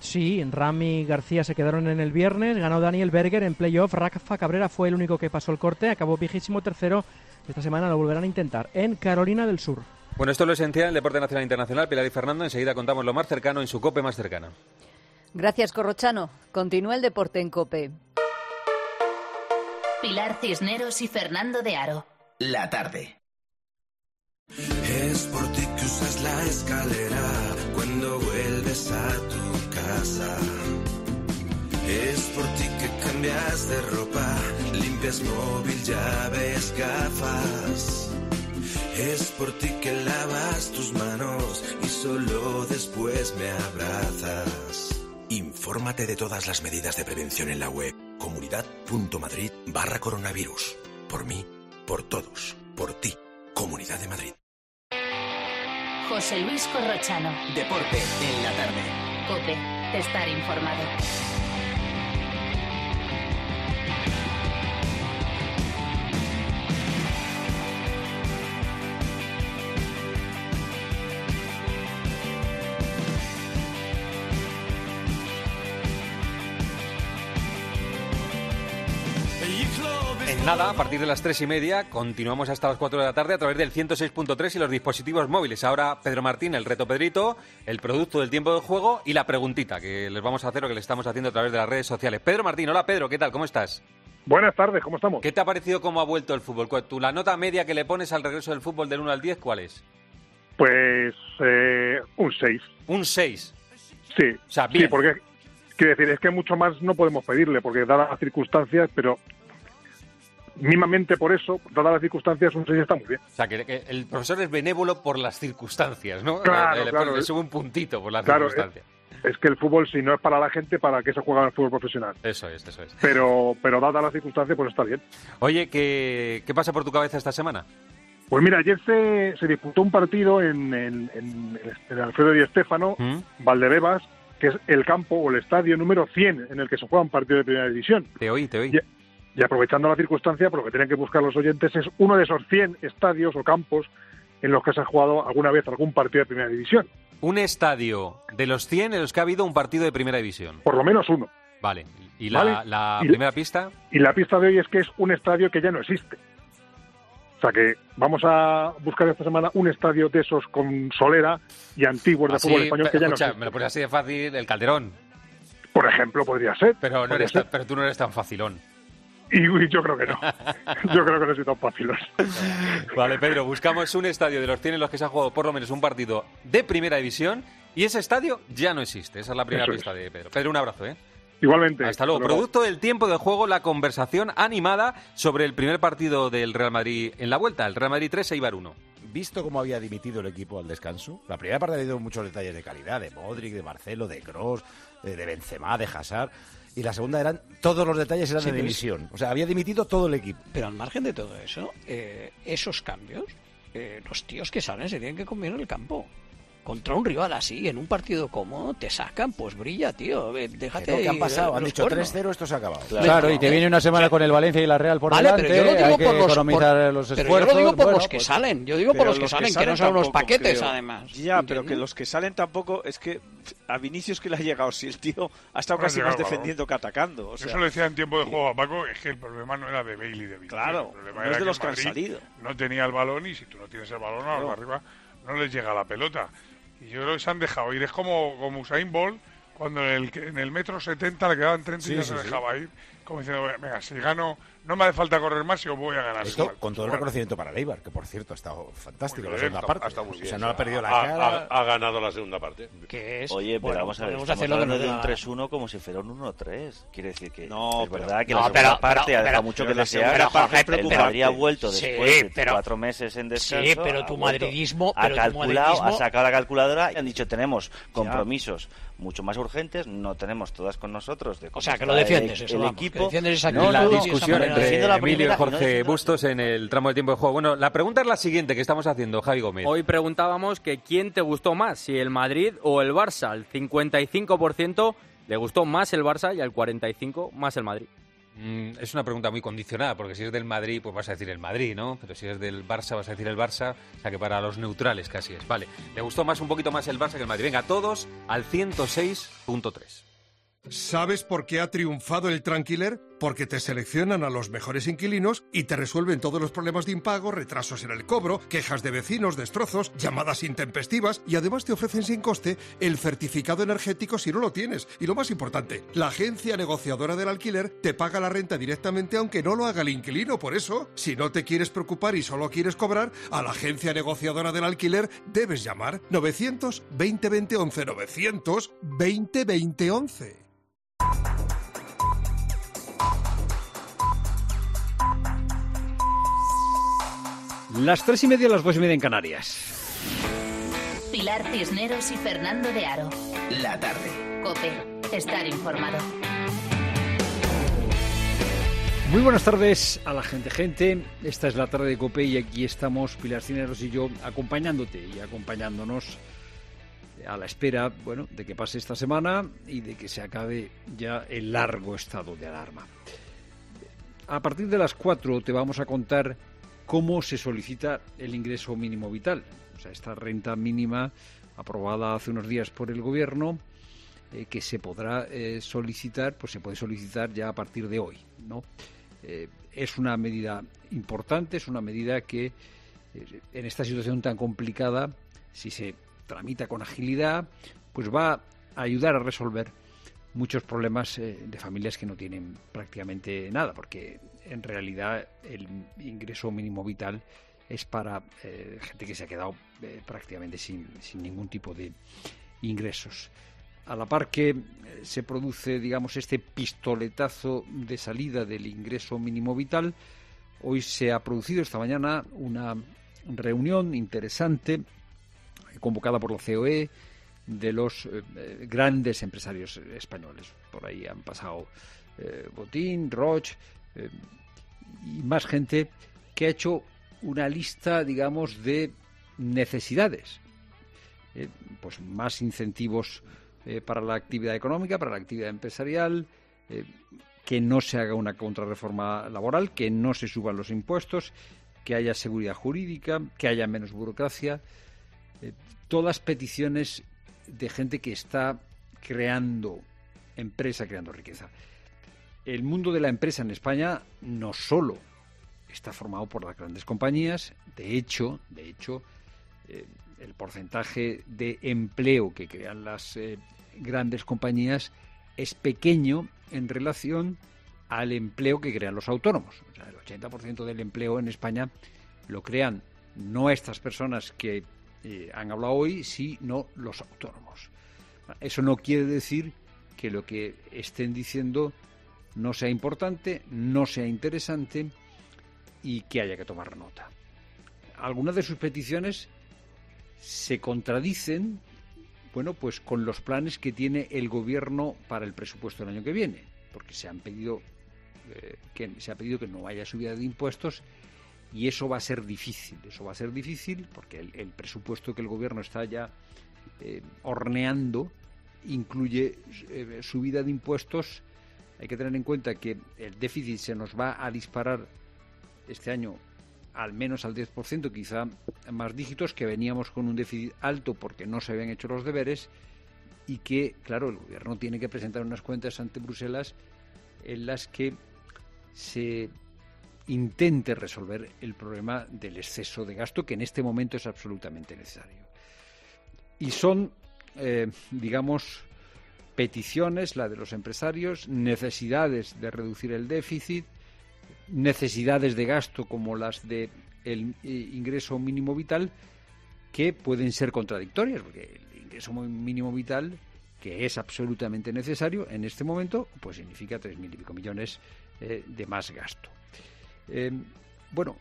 [SPEAKER 1] Sí, Rami y García se quedaron en el viernes, ganó Daniel Berger en playoff, Rafa Cabrera fue el único que pasó el corte, acabó vigésimo tercero. Esta semana lo volverán a intentar en Carolina del Sur.
[SPEAKER 8] Bueno, esto es lo esencial del deporte nacional e internacional. Pilar y Fernando, enseguida contamos lo más cercano en su COPE más cercana.
[SPEAKER 4] Gracias, Corrochano. Continúa el deporte en COPE.
[SPEAKER 3] Pilar Cisneros y Fernando de Aro.
[SPEAKER 2] La tarde.
[SPEAKER 5] Es por ti que usas la escalera cuando vuelves a tu casa. Es por ti que cambias de ropa, limpias móvil, llaves, gafas. Es por ti que lavas tus manos y solo después me abrazas. Infórmate de todas las medidas de prevención en la web comunidad.madrid barra coronavirus. Por mí, por todos, por ti. Comunidad de Madrid.
[SPEAKER 3] José Luis Corrochano.
[SPEAKER 2] Deporte en la tarde.
[SPEAKER 3] COPE. Estar informado.
[SPEAKER 8] En nada, a partir de las tres y media, continuamos hasta las cuatro de la tarde a través del ciento seis punto tres y los dispositivos móviles. Ahora Pedro Martín, el reto Pedrito, el producto del tiempo de juego y la preguntita que les vamos a hacer o que le estamos haciendo a través de las redes sociales. Pedro Martín, hola Pedro, ¿qué tal? ¿Cómo estás?
[SPEAKER 7] Buenas tardes, ¿cómo estamos?
[SPEAKER 8] ¿Qué te ha parecido cómo ha vuelto el fútbol? ¿Tú, la nota media que le pones al regreso del fútbol del uno al diez, cuál es?
[SPEAKER 7] Pues eh, un seis.
[SPEAKER 8] ¿Un seis?
[SPEAKER 7] Sí,
[SPEAKER 8] o sea, bien.
[SPEAKER 7] Sí, porque quiero decir, es que mucho más no podemos pedirle, porque dadas las circunstancias, pero mínimamente por eso, dadas las circunstancias, un seis está muy bien.
[SPEAKER 8] O sea, que, que el profesor es benévolo por las circunstancias, ¿no?
[SPEAKER 7] Claro,
[SPEAKER 8] le,
[SPEAKER 7] claro.
[SPEAKER 8] Le sube un puntito por las
[SPEAKER 7] claro,
[SPEAKER 8] circunstancias.
[SPEAKER 7] Es, es que el fútbol, si no es para la gente, ¿para qué se juega en el fútbol profesional?
[SPEAKER 8] Eso es, eso es.
[SPEAKER 7] Pero, pero dadas las circunstancias, pues está bien.
[SPEAKER 8] Oye, ¿qué, qué pasa por tu cabeza esta semana?
[SPEAKER 7] Pues mira, ayer se, se disputó un partido en, en, en, en el Alfredo Di Stéfano,
[SPEAKER 8] ¿Mm?
[SPEAKER 7] Valdebebas, que es el campo o el estadio número cien en el que se juega un partido de primera división.
[SPEAKER 8] Te oí, te oí.
[SPEAKER 7] Y, y aprovechando la circunstancia, pues lo que tienen que buscar los oyentes es uno de esos cien estadios o campos en los que se ha jugado alguna vez algún partido de primera división.
[SPEAKER 8] Un estadio de los cien en los que ha habido un partido de primera división.
[SPEAKER 7] Por lo menos uno.
[SPEAKER 8] Vale. ¿Y la,
[SPEAKER 7] ¿Vale?
[SPEAKER 8] la
[SPEAKER 7] y,
[SPEAKER 8] primera pista?
[SPEAKER 7] Y la pista de hoy es que es un estadio que ya no existe. O sea que vamos a buscar esta semana un estadio de esos con solera y antiguos de
[SPEAKER 8] Así,
[SPEAKER 7] fútbol español que ya
[SPEAKER 8] escucha,
[SPEAKER 7] no existe.
[SPEAKER 8] me lo pones así de fácil, el Calderón.
[SPEAKER 7] Por ejemplo, podría ser.
[SPEAKER 8] Pero, no
[SPEAKER 7] podría
[SPEAKER 8] eres
[SPEAKER 7] ser.
[SPEAKER 8] tan, pero tú no eres tan facilón.
[SPEAKER 7] Y, y yo creo que no. Yo creo que no soy tan facilón.
[SPEAKER 8] Vale, Pedro, buscamos un estadio de los cien en los que se ha jugado por lo menos un partido de primera división y ese estadio ya no existe. Esa es la primera
[SPEAKER 7] Eso
[SPEAKER 8] pista
[SPEAKER 7] es.
[SPEAKER 8] de Pedro. Pedro, un abrazo, ¿eh?
[SPEAKER 7] Igualmente.
[SPEAKER 8] Hasta luego.
[SPEAKER 7] Hasta luego.
[SPEAKER 8] Producto del tiempo de juego, la conversación animada sobre el primer partido del Real Madrid en la vuelta. El Real Madrid tres, Eibar uno.
[SPEAKER 19] Visto cómo había dimitido el equipo al descanso, la primera parte ha habido muchos detalles de calidad, de Modric, de Marcelo, de Kroos, de, de Benzema, de Hazard, y la segunda eran, todos los detalles eran
[SPEAKER 20] Sí,
[SPEAKER 19] de
[SPEAKER 20] pero
[SPEAKER 19] dimisión. O sea, había dimitido todo el equipo.
[SPEAKER 20] Pero al margen de todo eso, eh, esos cambios, eh, los tíos que salen se tienen que comer en el campo. Contra un rival así, en un partido cómodo, te sacan, pues brilla, tío. eh, Déjate.
[SPEAKER 19] Creo que han
[SPEAKER 20] ir,
[SPEAKER 19] pasado,
[SPEAKER 20] eh,
[SPEAKER 19] han
[SPEAKER 20] los
[SPEAKER 19] dicho
[SPEAKER 20] cuernos.
[SPEAKER 19] tres cero, esto se ha acabado. Claro,
[SPEAKER 20] Claro,
[SPEAKER 19] y te viene una semana con el Valencia y la Real por
[SPEAKER 20] Vale,
[SPEAKER 19] delante,
[SPEAKER 20] pero yo lo digo
[SPEAKER 19] hay que
[SPEAKER 20] por los,
[SPEAKER 19] economizar
[SPEAKER 20] por-
[SPEAKER 19] los
[SPEAKER 20] pero
[SPEAKER 19] esfuerzos.
[SPEAKER 20] yo lo digo por
[SPEAKER 19] bueno,
[SPEAKER 20] los que
[SPEAKER 19] pues-
[SPEAKER 20] salen, yo digo por
[SPEAKER 21] Pero
[SPEAKER 20] los que salen, que no
[SPEAKER 21] salen
[SPEAKER 20] son unos
[SPEAKER 21] tampoco,
[SPEAKER 20] paquetes,
[SPEAKER 21] creo.
[SPEAKER 20] además.
[SPEAKER 21] Ya, pero que los que salen tampoco, es que a Vinicius que le ha llegado, si el tío ha estado
[SPEAKER 22] No ha
[SPEAKER 21] casi
[SPEAKER 22] llegado,
[SPEAKER 21] más
[SPEAKER 22] claro.
[SPEAKER 21] defendiendo que atacando. O sea,
[SPEAKER 22] Eso lo decía en tiempo de juego a Paco, es que el problema no era de Bale y de Vinicius.
[SPEAKER 21] Claro,
[SPEAKER 22] el problema
[SPEAKER 21] no
[SPEAKER 22] era
[SPEAKER 21] es de los
[SPEAKER 22] el
[SPEAKER 21] que han
[SPEAKER 22] Madrid
[SPEAKER 21] salido.
[SPEAKER 22] No tenía el balón y si tú no tienes el balón a los de arriba no les llega la pelota. Y yo creo que se han dejado ir. Es como, como Usain Bolt, cuando en el, en el metro setenta le quedaban treinta
[SPEAKER 19] Sí,
[SPEAKER 22] y ya
[SPEAKER 19] sí,
[SPEAKER 22] se
[SPEAKER 19] sí.
[SPEAKER 22] dejaba ir. Como diciendo, venga, si gano, no me hace falta correr más y os voy a ganar.
[SPEAKER 19] Esto
[SPEAKER 22] igual.
[SPEAKER 19] con todo el
[SPEAKER 22] Bueno,
[SPEAKER 19] reconocimiento para Leibar, que por cierto ha estado fantástico
[SPEAKER 22] Muy
[SPEAKER 19] la
[SPEAKER 22] bien,
[SPEAKER 19] segunda
[SPEAKER 22] está-
[SPEAKER 19] parte.
[SPEAKER 22] ha estado muy
[SPEAKER 19] O
[SPEAKER 22] bien,
[SPEAKER 19] sea, no ha perdido la
[SPEAKER 25] ha,
[SPEAKER 19] cara.
[SPEAKER 25] ha- ha ganado la segunda parte.
[SPEAKER 20] Que es,
[SPEAKER 26] Oye, pero
[SPEAKER 20] bueno,
[SPEAKER 26] vamos a ver,
[SPEAKER 20] podemos
[SPEAKER 26] estamos
[SPEAKER 20] hacer lo que
[SPEAKER 26] hablando
[SPEAKER 20] nos
[SPEAKER 26] de
[SPEAKER 20] dé
[SPEAKER 26] un
[SPEAKER 20] la-
[SPEAKER 26] tres uno como si fuera un uno tres. Quiere decir que
[SPEAKER 20] No,
[SPEAKER 26] es
[SPEAKER 20] pero-
[SPEAKER 26] verdad que
[SPEAKER 20] no,
[SPEAKER 26] la segunda
[SPEAKER 20] pero-
[SPEAKER 26] parte
[SPEAKER 20] pero-
[SPEAKER 26] ha dejado
[SPEAKER 20] pero-
[SPEAKER 26] mucho que
[SPEAKER 20] pero la
[SPEAKER 26] desear.
[SPEAKER 20] segunda parte es
[SPEAKER 26] El Madrid ha
[SPEAKER 20] preocupante.
[SPEAKER 26] vuelto
[SPEAKER 20] Sí,
[SPEAKER 26] después de
[SPEAKER 20] pero-
[SPEAKER 26] cuatro meses en descanso.
[SPEAKER 20] Sí, pero
[SPEAKER 26] ha
[SPEAKER 20] tu
[SPEAKER 26] vuelto,
[SPEAKER 20] madridismo-
[SPEAKER 26] ha
[SPEAKER 20] pero tu
[SPEAKER 26] calculado,
[SPEAKER 20] madridismo-
[SPEAKER 26] ha sacado la calculadora y han dicho tenemos compromisos mucho más urgentes, no tenemos todas con nosotros. De
[SPEAKER 20] O
[SPEAKER 26] cómo
[SPEAKER 20] sea, que
[SPEAKER 26] está
[SPEAKER 20] lo defiendes,
[SPEAKER 26] el,
[SPEAKER 20] eso,
[SPEAKER 26] el
[SPEAKER 20] vamos, que
[SPEAKER 26] equipo.
[SPEAKER 20] defiendes esa
[SPEAKER 26] No,
[SPEAKER 8] la
[SPEAKER 20] actitud,
[SPEAKER 26] no,
[SPEAKER 8] discusión
[SPEAKER 20] esa
[SPEAKER 8] entre
[SPEAKER 26] defiendo la
[SPEAKER 8] Emilio y
[SPEAKER 26] primera y no
[SPEAKER 8] Jorge
[SPEAKER 26] defiendo-
[SPEAKER 8] Bustos en el tramo de tiempo de juego. Bueno, la pregunta es la siguiente que estamos haciendo, Javi Gómez.
[SPEAKER 29] Hoy preguntábamos que quién te gustó más, si el Madrid o el Barça. El cincuenta y cinco por ciento le gustó más el Barça y al cuarenta y cinco por ciento más el Madrid.
[SPEAKER 8] Mm, es una pregunta muy condicionada, porque si es del Madrid, pues vas a decir el Madrid, ¿no? Pero si es del Barça, vas a decir el Barça. O sea que para los neutrales casi es. Vale, le gustó más un poquito más el Barça que el Madrid. Venga, todos al ciento seis punto tres.
[SPEAKER 6] ¿Sabes por qué ha triunfado el Tranquiler? Porque te seleccionan a los mejores inquilinos y te resuelven todos los problemas de impago, retrasos en el cobro, quejas de vecinos, destrozos, llamadas intempestivas y además te ofrecen sin coste el certificado energético si no lo tienes. Y lo más importante, la agencia negociadora del alquiler te paga la renta directamente aunque no lo haga el inquilino. Por eso, si no te quieres preocupar y solo quieres cobrar, a la agencia negociadora del alquiler debes llamar novecientos veinte veinte once, novecientos veinte veinte once.
[SPEAKER 9] Las tres y media, las dos y media en Canarias.
[SPEAKER 3] Pilar Cisneros y Fernando de Aro.
[SPEAKER 2] La tarde.
[SPEAKER 3] COPE. Estar informado.
[SPEAKER 9] Muy buenas tardes a la gente, gente. Esta es la tarde de COPE y aquí estamos Pilar Cisneros y yo acompañándote y acompañándonos a la espera, bueno, de que pase esta semana y de que se acabe ya el largo estado de alarma. A partir de las cuatro te vamos a contar cómo se solicita el ingreso mínimo vital, o sea, esta renta mínima aprobada hace unos días por el Gobierno, eh, que se podrá eh, solicitar, pues se puede solicitar ya a partir de hoy, ¿no? Eh, es una medida importante, es una medida que eh, en esta situación tan complicada, si se tramita con agilidad, pues va a ayudar a resolver muchos problemas eh, de familias que no tienen prácticamente nada, porque en realidad el ingreso mínimo vital es para eh, gente que se ha quedado eh, prácticamente sin, sin ningún tipo de ingresos. A la par que eh, se produce, digamos, este pistoletazo de salida del ingreso mínimo vital, hoy se ha producido esta mañana una reunión interesante convocada por la C O E de los eh, grandes empresarios españoles. Por ahí han pasado eh, Botín, Roche eh, y más gente que ha hecho una lista, digamos, de necesidades. Eh, pues más incentivos eh, para la actividad económica, para la actividad empresarial, eh, que no se haga una contrarreforma laboral, que no se suban los impuestos, que haya seguridad jurídica, que haya menos burocracia. Eh, todas peticiones de gente que está creando empresa, creando riqueza. El mundo de la empresa en España no solo está formado por las grandes compañías, de hecho, de hecho, eh, el porcentaje de empleo que crean las eh, grandes compañías es pequeño en relación al empleo que crean los autónomos. O sea, el ochenta por ciento del empleo en España lo crean no estas personas que eh, han hablado hoy, sino los autónomos. Eso no quiere decir que lo que estén diciendo no sea importante, no sea interesante y que haya que tomar nota. Algunas de sus peticiones se contradicen, bueno, pues con los planes que tiene el gobierno para el presupuesto del año que viene, porque se han pedido eh, que se ha pedido que no haya subida de impuestos y eso va a ser difícil, eso va a ser difícil porque el, el presupuesto que el gobierno está ya eh, horneando incluye eh, subida de impuestos. Hay que tener en cuenta que el déficit se nos va a disparar este año al menos al diez por ciento, quizá más dígitos, que veníamos con un déficit alto porque no se habían hecho los deberes y que, claro, el gobierno tiene que presentar unas cuentas ante Bruselas en las que se intente resolver el problema del exceso de gasto que en este momento es absolutamente necesario. Y son, eh, digamos, peticiones, la de los empresarios, necesidades de reducir el déficit, necesidades de gasto como las de el ingreso mínimo vital, que pueden ser contradictorias, porque el ingreso mínimo vital, que es absolutamente necesario en este momento, pues significa tres mil y pico millones eh, de más gasto. Eh, bueno,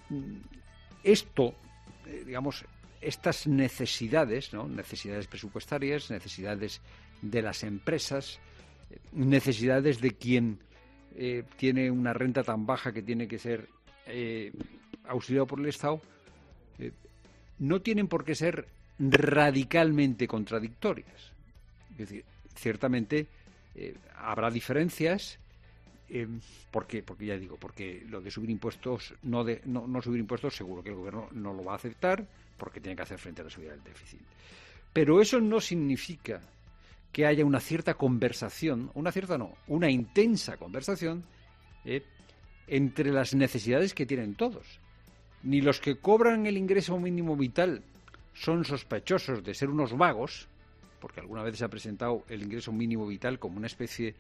[SPEAKER 9] esto, eh, digamos, estas necesidades, ¿no? Necesidades presupuestarias, necesidades de las empresas, eh, necesidades de quien eh, tiene una renta tan baja que tiene que ser eh, auxiliado por el Estado, eh, no tienen por qué ser radicalmente contradictorias. Es decir, ciertamente eh, habrá diferencias eh, ¿Por qué? Porque ya digo, porque lo de subir impuestos, no, de, no, no subir impuestos, seguro que el gobierno no lo va a aceptar, porque tiene que hacer frente a la subida del déficit. Pero eso no significa que haya una cierta conversación, una cierta no, una intensa conversación eh, entre las necesidades que tienen todos. Ni los que cobran el ingreso mínimo vital son sospechosos de ser unos vagos, porque alguna vez se ha presentado el ingreso mínimo vital como una especie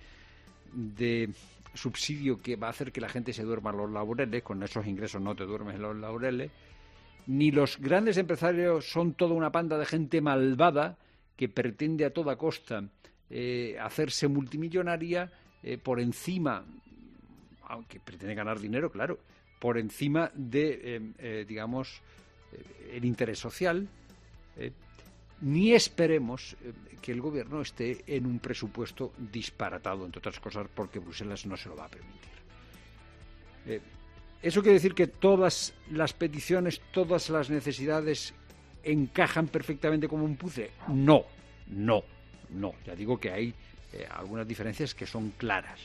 [SPEAKER 9] de subsidio que va a hacer que la gente se duerma en los laureles. Con esos ingresos no te duermes en los laureles. Ni los grandes empresarios son toda una panda de gente malvada que pretende a toda costa eh, hacerse multimillonaria eh, por encima, aunque pretende ganar dinero, claro, por encima de, eh, eh, digamos, eh, el interés social. Eh, ni esperemos eh, que el gobierno esté en un presupuesto disparatado, entre otras cosas, porque Bruselas no se lo va a permitir. Eh, ¿Eso quiere decir que todas las peticiones, todas las necesidades encajan perfectamente como un puzzle? No, no, no. Ya digo que hay eh, algunas diferencias que son claras.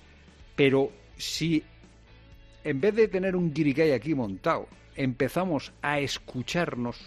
[SPEAKER 9] Pero si en vez de tener un guirigay aquí montado, empezamos a escucharnos,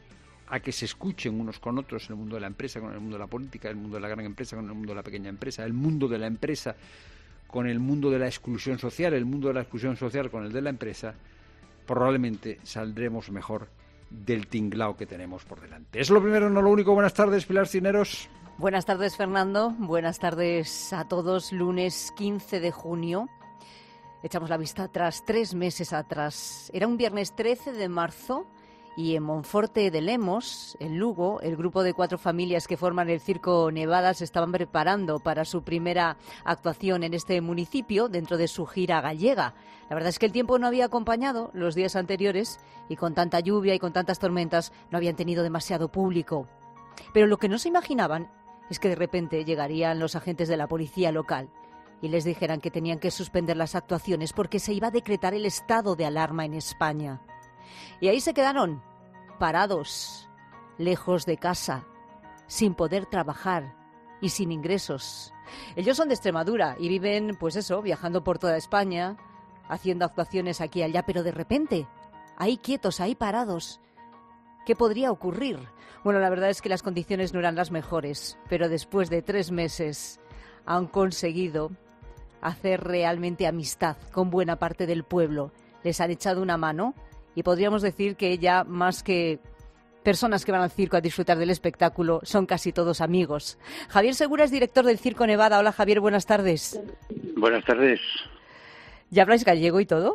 [SPEAKER 9] a que se escuchen unos con otros en el mundo de la empresa, con el mundo de la política, el mundo de la gran empresa, con el mundo de la pequeña empresa, el mundo de la empresa con el mundo de la exclusión social, el mundo de la exclusión social con el de la empresa, probablemente saldremos mejor del tinglao que tenemos por delante. Es lo primero, no lo único. Buenas tardes, Pilar Cisneros.
[SPEAKER 4] Buenas tardes, Fernando. Buenas tardes a todos. Lunes quince de junio. Echamos la vista atrás, tres meses atrás. Era un viernes trece de marzo y en Monforte de Lemos, en Lugo, el grupo de cuatro familias que forman el Circo Nevada se estaban preparando para su primera actuación en este municipio dentro de su gira gallega. La verdad es que el tiempo no había acompañado los días anteriores y con tanta lluvia y con tantas tormentas no habían tenido demasiado público. Pero lo que no se imaginaban es que de repente llegarían los agentes de la policía local y les dijeran que tenían que suspender las actuaciones porque se iba a decretar el estado de alarma en España. Y ahí se quedaron, parados, lejos de casa, sin poder trabajar y sin ingresos. Ellos son de Extremadura y viven, pues eso, viajando por toda España, haciendo actuaciones aquí y allá, pero de repente, ahí quietos, ahí parados. ¿Qué podría ocurrir? Bueno, la verdad es que las condiciones no eran las mejores, pero después de tres meses han conseguido hacer realmente amistad con buena parte del pueblo. Les han echado una mano y podríamos decir que ya más que personas que van al circo a disfrutar del espectáculo, son casi todos amigos. Javier Segura es director del Circo Nevada. Hola, Javier, buenas tardes.
[SPEAKER 10] Buenas tardes.
[SPEAKER 4] ¿Ya habláis gallego y todo?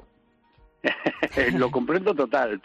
[SPEAKER 10] Lo comprendo total.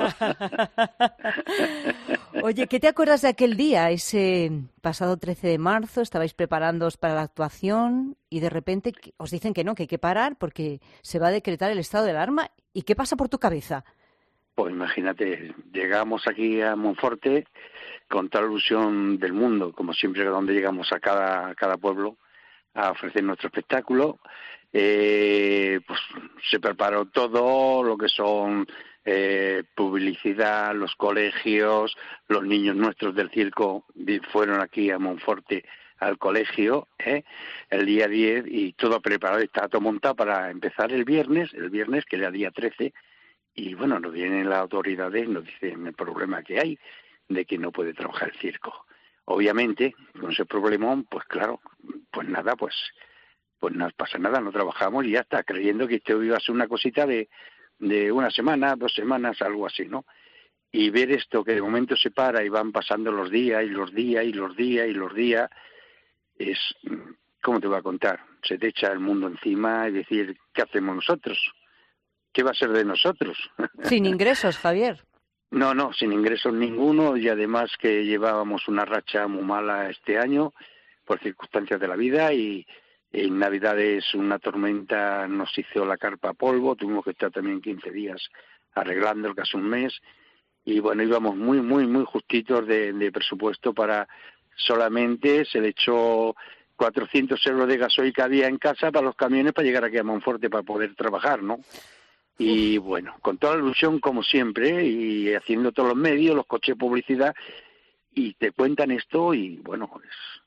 [SPEAKER 4] Oye, ¿qué te acuerdas de aquel día? Ese pasado trece de marzo, estabais preparándoos para la actuación y de repente os dicen que no, que hay que parar porque se va a decretar el estado de alarma. ¿Y qué pasa por tu cabeza?
[SPEAKER 10] Pues imagínate, llegamos aquí a Monforte con toda la ilusión del mundo, como siempre donde llegamos a cada, a cada pueblo a ofrecer nuestro espectáculo. Eh, pues se preparó todo lo que son eh, publicidad, los colegios, los niños nuestros del circo fueron aquí a Monforte al colegio eh, el día diez y todo preparado, estaba todo montado para empezar el viernes, el viernes que era día trece, y bueno, nos vienen las autoridades y nos dicen el problema que hay de que no puede trabajar el circo. Obviamente, con ese problemón, pues claro, pues nada, pues pues no pasa nada, no trabajamos y ya está, creyendo que esto iba a ser una cosita de, de una semana, dos semanas, algo así, ¿no? Y ver esto que de momento se para y van pasando los días y los días y los días y los días, es, ¿cómo te voy a contar? Se te echa el mundo encima y decir, ¿qué hacemos nosotros? ¿Qué va a ser de nosotros?
[SPEAKER 4] Sin ingresos, Javier.
[SPEAKER 10] No, no, sin ingresos ninguno y además que llevábamos una racha muy mala este año por circunstancias de la vida y en Navidades una tormenta nos hizo la carpa a polvo, tuvimos que estar también quince días arreglando, casi un mes, y bueno, íbamos muy, muy, muy justitos de, de presupuesto para solamente, se le echó cuatrocientos euros de gasoil que había en casa para los camiones para llegar aquí a Monforte para poder trabajar, ¿no? Y bueno, con toda la ilusión como siempre y haciendo todos los medios, los coches de publicidad, y te cuentan esto y bueno, es...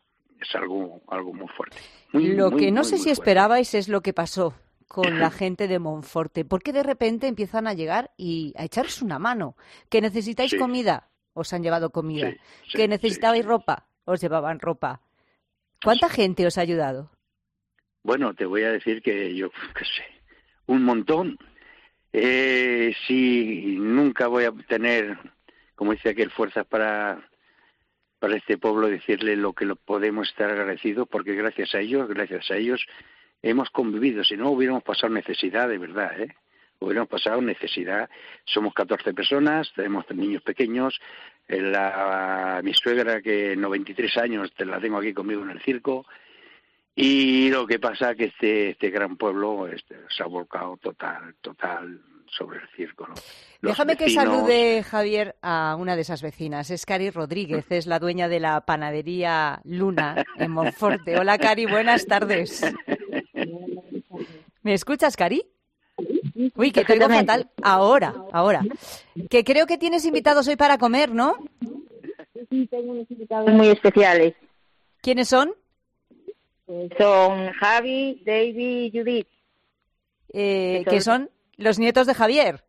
[SPEAKER 10] es algo, algo muy fuerte. Muy,
[SPEAKER 4] lo
[SPEAKER 10] muy,
[SPEAKER 4] que no
[SPEAKER 10] muy,
[SPEAKER 4] sé
[SPEAKER 10] muy
[SPEAKER 4] si
[SPEAKER 10] fuerte.
[SPEAKER 4] esperabais es lo que pasó con la gente de Monforte, porque de repente empiezan a llegar y a echaros una mano. ¿Que necesitáis
[SPEAKER 10] Sí.
[SPEAKER 4] comida? Os han llevado comida.
[SPEAKER 10] Sí, sí,
[SPEAKER 4] ¿Que necesitabais ropa? Os llevaban ropa. ¿Cuánta gente os ha ayudado?
[SPEAKER 10] Bueno, te voy a decir que yo, qué sé, un montón. Eh, sí, nunca voy a tener, como dice aquel, fuerzas para, para este pueblo decirle lo que lo podemos estar agradecidos, porque gracias a ellos, gracias a ellos, hemos convivido. Si no, hubiéramos pasado necesidad, de verdad, ¿eh? Hubiéramos pasado necesidad. Somos catorce personas, tenemos niños pequeños. La, mi suegra, que noventa y tres años, te la tengo aquí conmigo en el circo. Y lo que pasa es que este, este gran pueblo este, se ha volcado total, total sobre el circo, ¿no? Los
[SPEAKER 4] Déjame que
[SPEAKER 10] vecinos-
[SPEAKER 4] salude, Javier, a una de esas vecinas. Es Cari Rodríguez, es la dueña de la panadería Luna en Monforte. Hola, Cari, buenas tardes. ¿Me escuchas, Cari? Uy, que te oigo fatal. Ahora, ahora. Que creo que tienes invitados hoy para comer, ¿no?
[SPEAKER 11] Sí, tengo unos invitados muy especiales.
[SPEAKER 4] ¿Quiénes son?
[SPEAKER 11] Son Javi, David y Judith.
[SPEAKER 4] Eh,
[SPEAKER 11] Que
[SPEAKER 4] que
[SPEAKER 11] son-
[SPEAKER 4] son los nietos de Javier.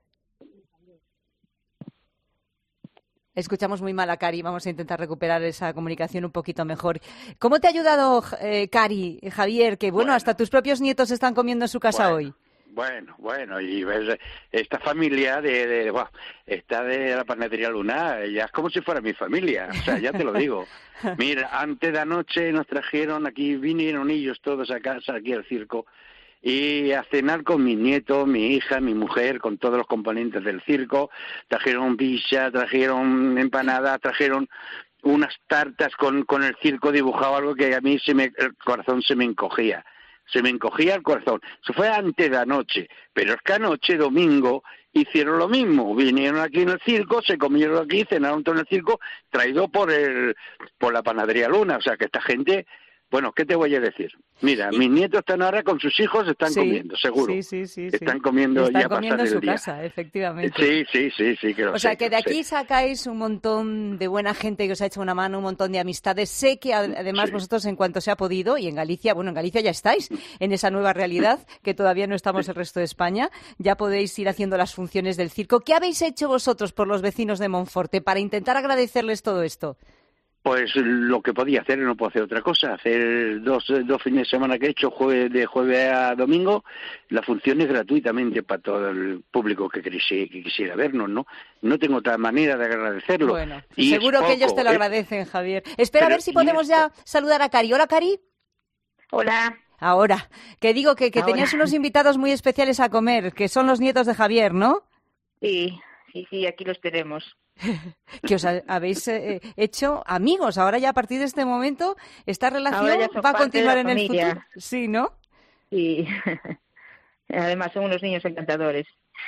[SPEAKER 4] Escuchamos muy mal a Cari, vamos a intentar recuperar esa comunicación un poquito mejor. ¿Cómo te ha ayudado, eh, Cari, Javier, que bueno, hasta tus propios nietos están comiendo en su casa
[SPEAKER 10] Bueno.
[SPEAKER 4] hoy?
[SPEAKER 10] Bueno, bueno, y ves, esta familia de, de buah, esta de la panadería Luna, ya es como si fuera mi familia, o sea, ya te lo digo. Mira, antes de anoche nos trajeron aquí, vinieron ellos todos a casa, aquí al circo, y a cenar con mis nietos, mi hija, mi mujer, con todos los componentes del circo. Trajeron pizza, trajeron empanadas, trajeron unas tartas con, con el circo dibujado, algo que a mí se me, el corazón se me encogía. Se me encogía el corazón. Eso fue antes de anoche, pero es que anoche, domingo, hicieron lo mismo. Vinieron aquí en el circo, se comieron aquí, cenaron todo en el circo, traído por el por la panadería Luna. O sea, que esta gente, bueno, ¿qué te voy a decir? Mira, mis nietos están ahora con sus hijos, están
[SPEAKER 4] Sí,
[SPEAKER 10] comiendo, seguro.
[SPEAKER 4] Sí, sí, sí.
[SPEAKER 10] Están
[SPEAKER 4] sí.
[SPEAKER 10] comiendo
[SPEAKER 4] Están
[SPEAKER 10] ya
[SPEAKER 4] comiendo
[SPEAKER 10] pasar
[SPEAKER 4] en su
[SPEAKER 10] el día.
[SPEAKER 4] casa, efectivamente.
[SPEAKER 10] Sí, sí, sí, sí, que lo
[SPEAKER 4] O sea,
[SPEAKER 10] sé,
[SPEAKER 4] que de
[SPEAKER 10] lo sé.
[SPEAKER 4] aquí sacáis un montón de buena gente que os ha hecho una mano, un montón de amistades. Sé que ad- además vosotros, en cuanto se ha podido, y en Galicia, bueno, en Galicia ya estáis en esa nueva realidad, que todavía no estamos el resto de España, ya podéis ir haciendo las funciones del circo. ¿Qué habéis hecho vosotros por los vecinos de Monforte para intentar agradecerles todo esto?
[SPEAKER 10] Pues lo que podía hacer, no puedo hacer otra cosa. Hacer dos, dos fines de semana que he hecho, jueves, de jueves a domingo, la función es gratuitamente para todo el público que, quisi- que quisiera vernos, ¿no? No tengo otra manera de agradecerlo.
[SPEAKER 4] Bueno,
[SPEAKER 10] Y es
[SPEAKER 4] seguro que ellos
[SPEAKER 10] poco,
[SPEAKER 4] te lo
[SPEAKER 10] ¿eh?
[SPEAKER 4] agradecen, Javier. Espera a
[SPEAKER 10] Pero-
[SPEAKER 4] ver si podemos ya saludar a Cari. Hola, Cari.
[SPEAKER 11] Hola.
[SPEAKER 4] Ahora, que digo que, que
[SPEAKER 11] Ahora.
[SPEAKER 4] tenías unos invitados muy especiales a comer, que son los nietos de Javier, ¿no?
[SPEAKER 11] Sí, sí, sí, aquí los tenemos.
[SPEAKER 4] Que os ha- habéis eh, hecho amigos. Ahora ya a partir de este momento, esta relación
[SPEAKER 11] Ahora ya son
[SPEAKER 4] va a
[SPEAKER 11] parte de la
[SPEAKER 4] continuar en el
[SPEAKER 11] familia.
[SPEAKER 4] futuro. Sí, ¿no?
[SPEAKER 11] Sí. Además son unos niños encantadores.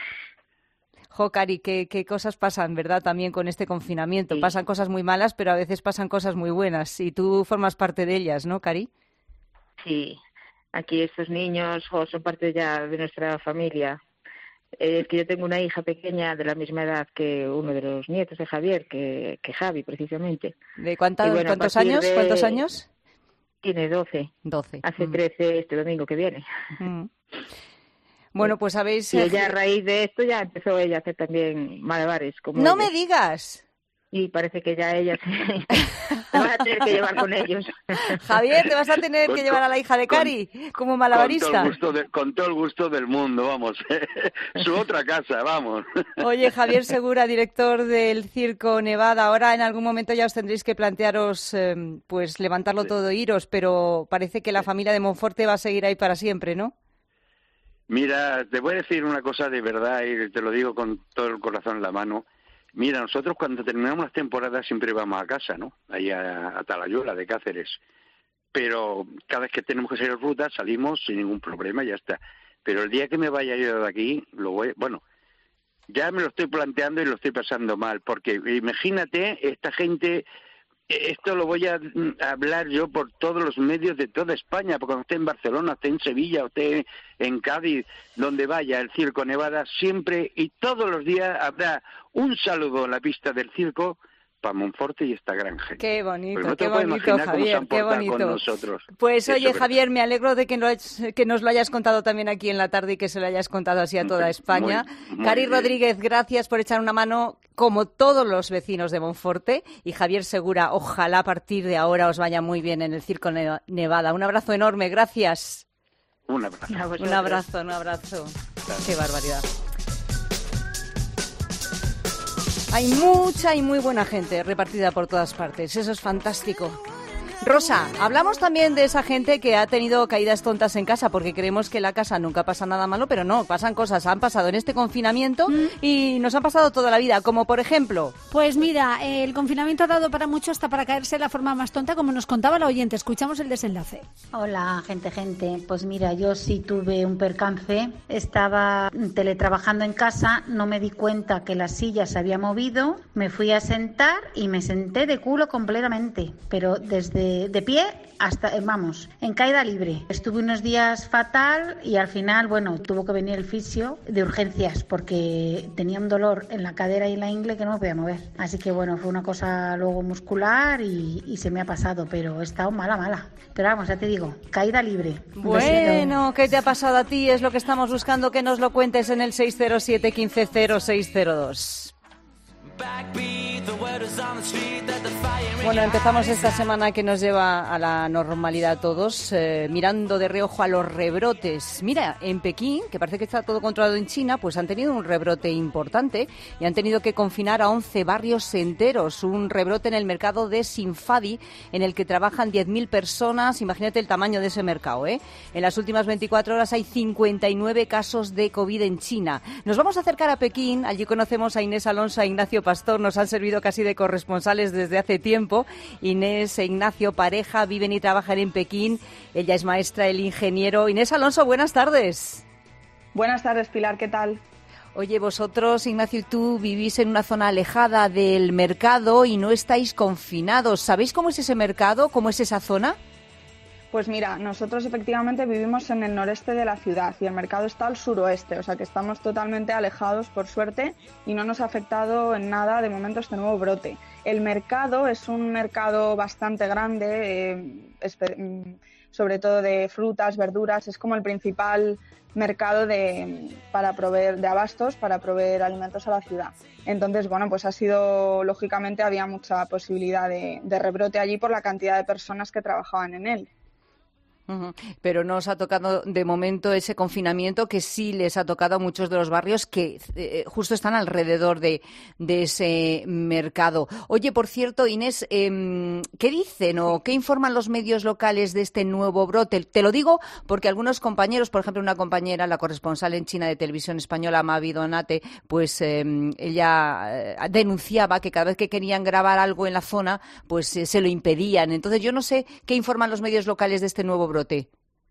[SPEAKER 4] Jo, Cari, qué, qué cosas pasan, ¿verdad? También con este confinamiento. Pasan cosas muy malas, pero a veces pasan cosas muy buenas. Y tú formas parte de ellas, ¿no, Cari?
[SPEAKER 11] Sí, aquí estos niños jo, son parte ya de nuestra familia. Eh, Es que yo tengo una hija pequeña de la misma edad que uno de los nietos de Javier, que, que Javi, precisamente.
[SPEAKER 4] ¿De cuánta-
[SPEAKER 11] Y bueno, a
[SPEAKER 4] cuántos
[SPEAKER 11] partir
[SPEAKER 4] años?
[SPEAKER 11] de-
[SPEAKER 4] ¿Cuántos años?
[SPEAKER 11] Tiene doce.
[SPEAKER 4] doce.
[SPEAKER 11] Hace
[SPEAKER 4] Mm.
[SPEAKER 11] trece este domingo que viene.
[SPEAKER 4] Mm. Bueno, pues habéis...
[SPEAKER 11] Y
[SPEAKER 4] eh,
[SPEAKER 11] ella a raíz de esto ya empezó ella a hacer también malabares. Como
[SPEAKER 4] ¡No
[SPEAKER 11] ellos.
[SPEAKER 4] me digas!
[SPEAKER 11] Y parece que ya ella se, se va a tener que llevar con ellos.
[SPEAKER 4] Javier, te vas a tener
[SPEAKER 10] Con
[SPEAKER 4] que
[SPEAKER 10] to-
[SPEAKER 4] llevar a la hija de
[SPEAKER 10] con-
[SPEAKER 4] Cari como
[SPEAKER 10] Con todo,
[SPEAKER 4] malabarista.
[SPEAKER 10] el gusto de- con todo el gusto del mundo, vamos. Su otra casa, vamos.
[SPEAKER 4] Oye, Javier Segura, director del Circo Nevada, ahora en algún momento ya os tendréis que plantearos, eh, pues, levantarlo todo e iros, pero parece que la familia de Monforte va a seguir ahí para siempre, ¿no?
[SPEAKER 10] Mira, te voy a decir una cosa de verdad y te lo digo con todo el corazón en la mano. Mira, nosotros cuando terminamos las temporadas siempre vamos a casa, ¿no? Ahí a, a Talayuela, de Cáceres. Pero cada vez que tenemos que salir de ruta salimos sin ningún problema y ya está. Pero el día que me vaya yo de aquí, lo voy, bueno, ya me lo estoy planteando y lo estoy pasando mal, porque imagínate, esta gente, esto lo voy a mm, hablar yo por todos los medios de toda España, porque cuando esté en Barcelona, esté en Sevilla, o esté en Cádiz, donde vaya el Circo Nevada, siempre y todos los días habrá un saludo en la pista del circo para Monforte y esta gran gente.
[SPEAKER 4] Qué bonito,
[SPEAKER 10] Pues no te
[SPEAKER 4] qué
[SPEAKER 10] puedes
[SPEAKER 4] bonito,
[SPEAKER 10] imaginar cómo se
[SPEAKER 4] Javier,
[SPEAKER 10] han
[SPEAKER 4] qué
[SPEAKER 10] portado
[SPEAKER 4] bonito.
[SPEAKER 10] con nosotros.
[SPEAKER 4] Pues
[SPEAKER 10] Eso
[SPEAKER 4] oye,
[SPEAKER 10] que-
[SPEAKER 4] Javier, me alegro de que, lo hayas- que nos lo hayas contado también aquí en la tarde y que se lo hayas contado así a toda España.
[SPEAKER 10] muy
[SPEAKER 4] Cari
[SPEAKER 10] bien.
[SPEAKER 4] Rodríguez, gracias por echar una mano, como todos los vecinos de Monforte. Y Javier Segura, ojalá a partir de ahora os vaya muy bien en el Circo Ne- Nevada. Un abrazo enorme, gracias.
[SPEAKER 10] Un abrazo.
[SPEAKER 4] Un abrazo, un abrazo. Qué barbaridad. Hay mucha y muy buena gente repartida por todas partes. Eso es fantástico. Rosa, hablamos también de esa gente que ha tenido caídas tontas en casa, porque creemos que en la casa nunca pasa nada malo, pero no, pasan cosas. Han pasado en este confinamiento y nos han pasado toda la vida, como por ejemplo...
[SPEAKER 12] Pues mira, el confinamiento ha dado para mucho hasta para caerse de la forma más tonta, como nos contaba la oyente. Escuchamos el desenlace.
[SPEAKER 13] Hola, gente, gente. Pues mira, yo sí tuve un percance. Estaba teletrabajando en casa, no me di cuenta que la silla se había movido, me fui a sentar y me senté de culo completamente, pero desde de pie hasta, vamos, en caída libre. Estuve unos días fatal y al final, bueno, tuvo que venir el fisio de urgencias porque tenía un dolor en la cadera y en la ingle que no me podía mover. Así que bueno, fue una cosa luego muscular y, y se me ha pasado, pero he estado mala, mala. Pero vamos, ya te digo, caída libre. Un
[SPEAKER 4] Bueno, ¿qué te ha pasado a ti? Es lo que estamos buscando, que nos lo cuentes en el seis cero siete, uno cinco cero seis cero dos. Bueno, empezamos esta semana que nos lleva a la normalidad todos, eh, mirando de reojo a los rebrotes. Mira, en Pekín, que parece que está todo controlado en China, pues han tenido un rebrote importante y han tenido que confinar a once barrios enteros. Un rebrote en el mercado de Sinfadi, en el que trabajan diez mil personas. Imagínate el tamaño de ese mercado, ¿eh? En las últimas veinticuatro horas hay cincuenta y nueve casos de COVID en China. Nos vamos a acercar a Pekín. Allí conocemos a Inés Alonso, a Ignacio Pastor. Nos han servido casi de corresponsales desde hace tiempo. Inés e Ignacio, pareja, viven y trabajan en Pekín. Ella es maestra, el ingeniero. Inés Alonso, buenas tardes.
[SPEAKER 14] Buenas tardes, Pilar, ¿qué tal?
[SPEAKER 4] Oye, vosotros, Ignacio y tú, vivís en una zona alejada del mercado y no estáis confinados. ¿Sabéis cómo es ese mercado? ¿Cómo es esa zona?
[SPEAKER 14] Pues mira, nosotros efectivamente vivimos en el noreste de la ciudad y el mercado está al suroeste, o sea que estamos totalmente alejados, por suerte, y no nos ha afectado en nada de momento este nuevo brote. El mercado es un mercado bastante grande, eh, espe- sobre todo de frutas, verduras, es como el principal mercado de, para proveer de abastos, para proveer alimentos a la ciudad. Entonces, bueno, pues ha sido, lógicamente, había mucha posibilidad de, de rebrote allí por la cantidad de personas que trabajaban en él.
[SPEAKER 4] Ujú. Pero no os ha tocado de momento ese confinamiento que sí les ha tocado a muchos de los barrios que eh, justo están alrededor de, de ese mercado. Oye, por cierto, Inés, eh, ¿qué dicen o qué informan los medios locales de este nuevo brote? Te lo digo porque algunos compañeros, por ejemplo, una compañera, la corresponsal en China de Televisión Española, Mavi Donate, pues eh, ella eh, denunciaba que cada vez que querían grabar algo en la zona, pues eh, se lo impedían. Entonces, yo no sé qué informan los medios locales de este nuevo brote. Brote.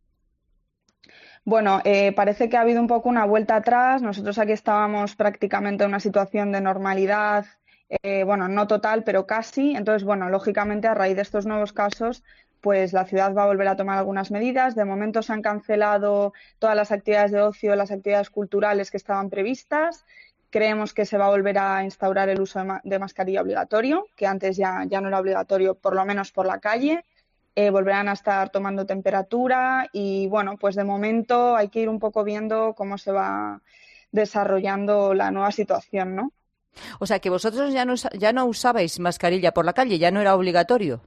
[SPEAKER 14] Bueno, eh, parece que ha habido un poco una vuelta atrás. Nosotros aquí estábamos prácticamente en una situación de normalidad, eh, bueno, no total, pero casi. Entonces, bueno, lógicamente a raíz de estos nuevos casos, pues la ciudad va a volver a tomar algunas medidas. De momento se han cancelado todas las actividades de ocio, las actividades culturales que estaban previstas. Creemos que se va a volver a instaurar el uso de, ma- de mascarilla obligatorio, que antes ya, ya no era obligatorio, por lo menos por la calle. Eh, volverán a estar tomando temperatura y, bueno, pues de momento hay que ir un poco viendo cómo se va desarrollando la nueva situación, ¿no?
[SPEAKER 4] O sea, que vosotros ya no, ya no usabais mascarilla por la calle, ya no era obligatorio.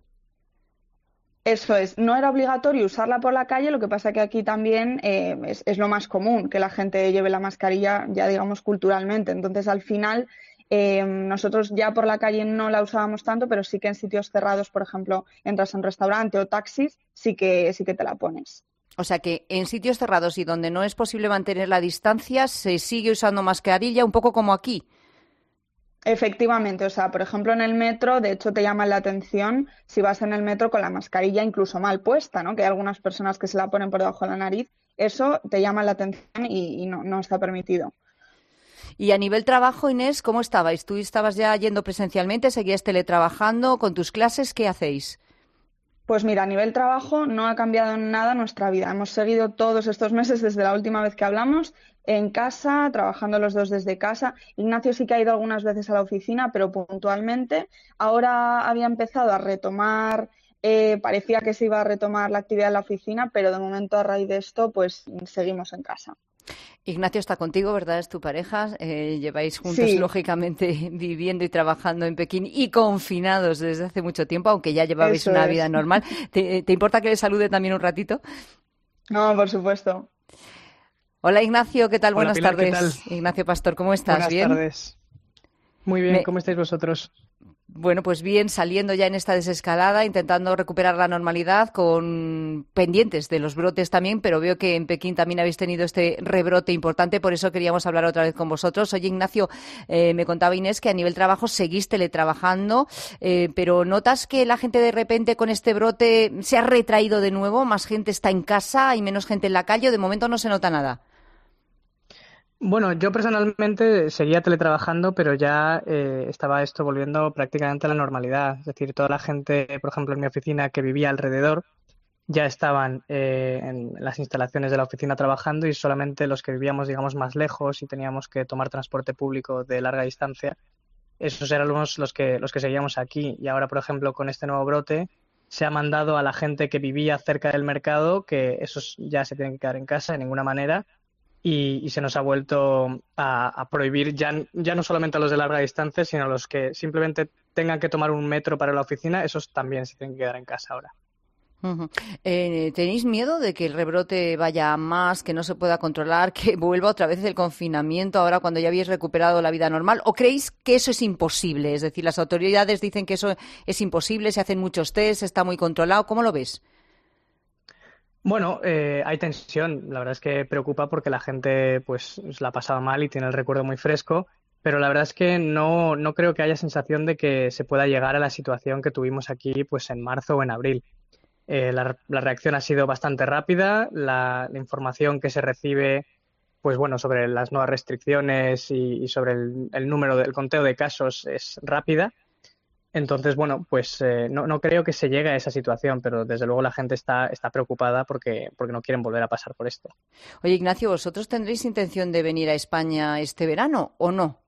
[SPEAKER 14] Eso es, no era obligatorio usarla por la calle, lo que pasa que aquí también eh, es, es lo más común, que la gente lleve la mascarilla, ya digamos, culturalmente. Entonces, al final... Eh, nosotros ya por la calle no la usábamos tanto, pero sí que en sitios cerrados, por ejemplo, entras a un restaurante o taxis, sí que, sí que te la pones.
[SPEAKER 4] O sea que en sitios cerrados y donde no es posible mantener la distancia, se sigue usando mascarilla, un poco como aquí.
[SPEAKER 14] Efectivamente, o sea, por ejemplo, en el metro, de hecho, te llama la atención si vas en el metro con la mascarilla incluso mal puesta, ¿no? Que hay algunas personas que se la ponen por debajo de la nariz. Eso te llama la atención y, y no, no está permitido.
[SPEAKER 4] Y a nivel trabajo, Inés, ¿cómo estabais? ¿Tú estabas ya yendo presencialmente, seguías teletrabajando con tus clases? ¿Qué hacéis?
[SPEAKER 14] Pues mira, a nivel trabajo no ha cambiado en nada nuestra vida. Hemos seguido todos estos meses desde la última vez que hablamos en casa, trabajando los dos desde casa. Ignacio sí que ha ido algunas veces a la oficina, pero puntualmente. Ahora había empezado a retomar, eh, parecía que se iba a retomar la actividad en la oficina, pero de momento a raíz de esto pues seguimos en casa.
[SPEAKER 4] Ignacio está contigo, ¿verdad? Es tu pareja. Eh, lleváis juntos,
[SPEAKER 14] Sí.
[SPEAKER 4] lógicamente, viviendo y trabajando en Pekín y confinados desde hace mucho tiempo, aunque ya llevabais
[SPEAKER 14] Eso
[SPEAKER 4] una
[SPEAKER 14] es.
[SPEAKER 4] vida normal. ¿Te, ¿Te importa que le salude también un ratito?
[SPEAKER 14] No, por supuesto.
[SPEAKER 4] Hola, Ignacio, ¿qué tal?
[SPEAKER 15] Hola,
[SPEAKER 4] Buenas
[SPEAKER 15] Pilar, ¿qué
[SPEAKER 4] tardes. Ignacio Pastor, ¿cómo estás?
[SPEAKER 15] Buenas
[SPEAKER 4] ¿Bien?
[SPEAKER 15] tardes. Muy bien,
[SPEAKER 4] Me-
[SPEAKER 15] ¿cómo estáis vosotros?
[SPEAKER 4] Bueno, pues bien, saliendo ya en esta desescalada, intentando recuperar la normalidad, con pendientes de los brotes también, pero veo que en Pekín también habéis tenido este rebrote importante, por eso queríamos hablar otra vez con vosotros. Oye, Ignacio, eh, me contaba Inés que a nivel trabajo seguís teletrabajando, eh, pero ¿notas que la gente de repente con este brote se ha retraído de nuevo? ¿Más gente está en casa? ¿Hay menos gente en la calle? ¿O de momento no se nota nada?
[SPEAKER 15] Bueno, yo personalmente seguía teletrabajando, pero ya eh, estaba esto volviendo prácticamente a la normalidad. Es decir, toda la gente, por ejemplo, en mi oficina que vivía alrededor, ya estaban eh, en las instalaciones de la oficina trabajando y solamente los que vivíamos, digamos, más lejos y teníamos que tomar transporte público de larga distancia, esos éramos los que, los que seguíamos aquí. Y ahora, por ejemplo, con este nuevo brote, se ha mandado a la gente que vivía cerca del mercado que esos ya se tienen que quedar en casa de ninguna manera. Y, y se nos ha vuelto a, a prohibir ya, ya no solamente a los de larga distancia, sino a los que simplemente tengan que tomar un metro para la oficina, esos también se tienen que quedar en casa ahora.
[SPEAKER 4] Ujú. Eh, ¿Tenéis miedo de que el rebrote vaya a más, que no se pueda controlar, que vuelva otra vez el confinamiento ahora cuando ya habéis recuperado la vida normal? ¿O creéis que eso es imposible? Es decir, las autoridades dicen que eso es imposible, se hacen muchos test, está muy controlado. ¿Cómo lo ves?
[SPEAKER 15] Bueno, eh, hay tensión. La verdad es que preocupa porque la gente pues la ha pasado mal y tiene el recuerdo muy fresco, pero la verdad es que no, no creo que haya sensación de que se pueda llegar a la situación que tuvimos aquí pues en marzo o en abril. Eh, la, la reacción ha sido bastante rápida, la, la información que se recibe pues bueno, sobre las nuevas restricciones y, y sobre el, el número del conteo de casos es rápida. Entonces, bueno, pues eh, no, no creo que se llegue a esa situación, pero desde luego la gente está, está preocupada porque, porque no quieren volver a pasar por esto.
[SPEAKER 4] Oye, Ignacio, ¿vosotros tendréis intención de venir a España este verano o no?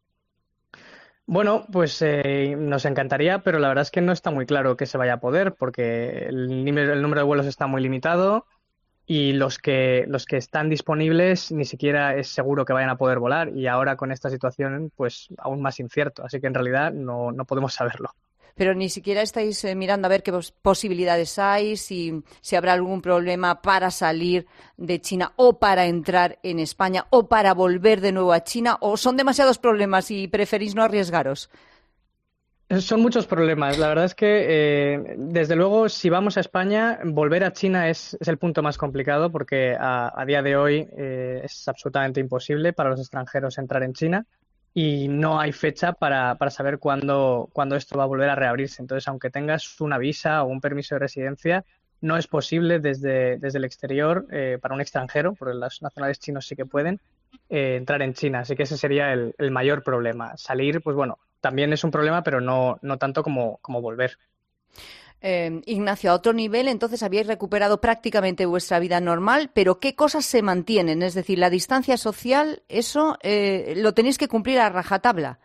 [SPEAKER 15] Bueno, pues eh, nos encantaría, pero la verdad es que no está muy claro que se vaya a poder porque el número, el número de vuelos está muy limitado y los que, los que están disponibles ni siquiera es seguro que vayan a poder volar y ahora con esta situación pues aún más incierto, así que en realidad no, no podemos saberlo.
[SPEAKER 4] Pero ni siquiera estáis eh, mirando a ver qué pos- posibilidades hay, si, si habrá algún problema para salir de China o para entrar en España o para volver de nuevo a China, o son demasiados problemas y preferís no arriesgaros.
[SPEAKER 15] Son muchos problemas. La verdad es que, eh, desde luego, si vamos a España, volver a China es, es el punto más complicado porque a, a día de hoy eh, es absolutamente imposible para los extranjeros entrar en China y no hay fecha para, para saber cuándo, cuándo esto va a volver a reabrirse. Entonces, aunque tengas una visa o un permiso de residencia, no es posible desde, desde el exterior eh, para un extranjero, porque los nacionales chinos sí que pueden, eh, entrar en China. Así que ese sería el, el mayor problema. Salir, pues bueno, también es un problema, pero no, no tanto como, como volver.
[SPEAKER 4] Eh, Ignacio, a otro nivel, entonces habíais recuperado prácticamente vuestra vida normal, pero ¿qué cosas se mantienen? Es decir, la distancia social, eso eh, lo tenéis que cumplir a rajatabla.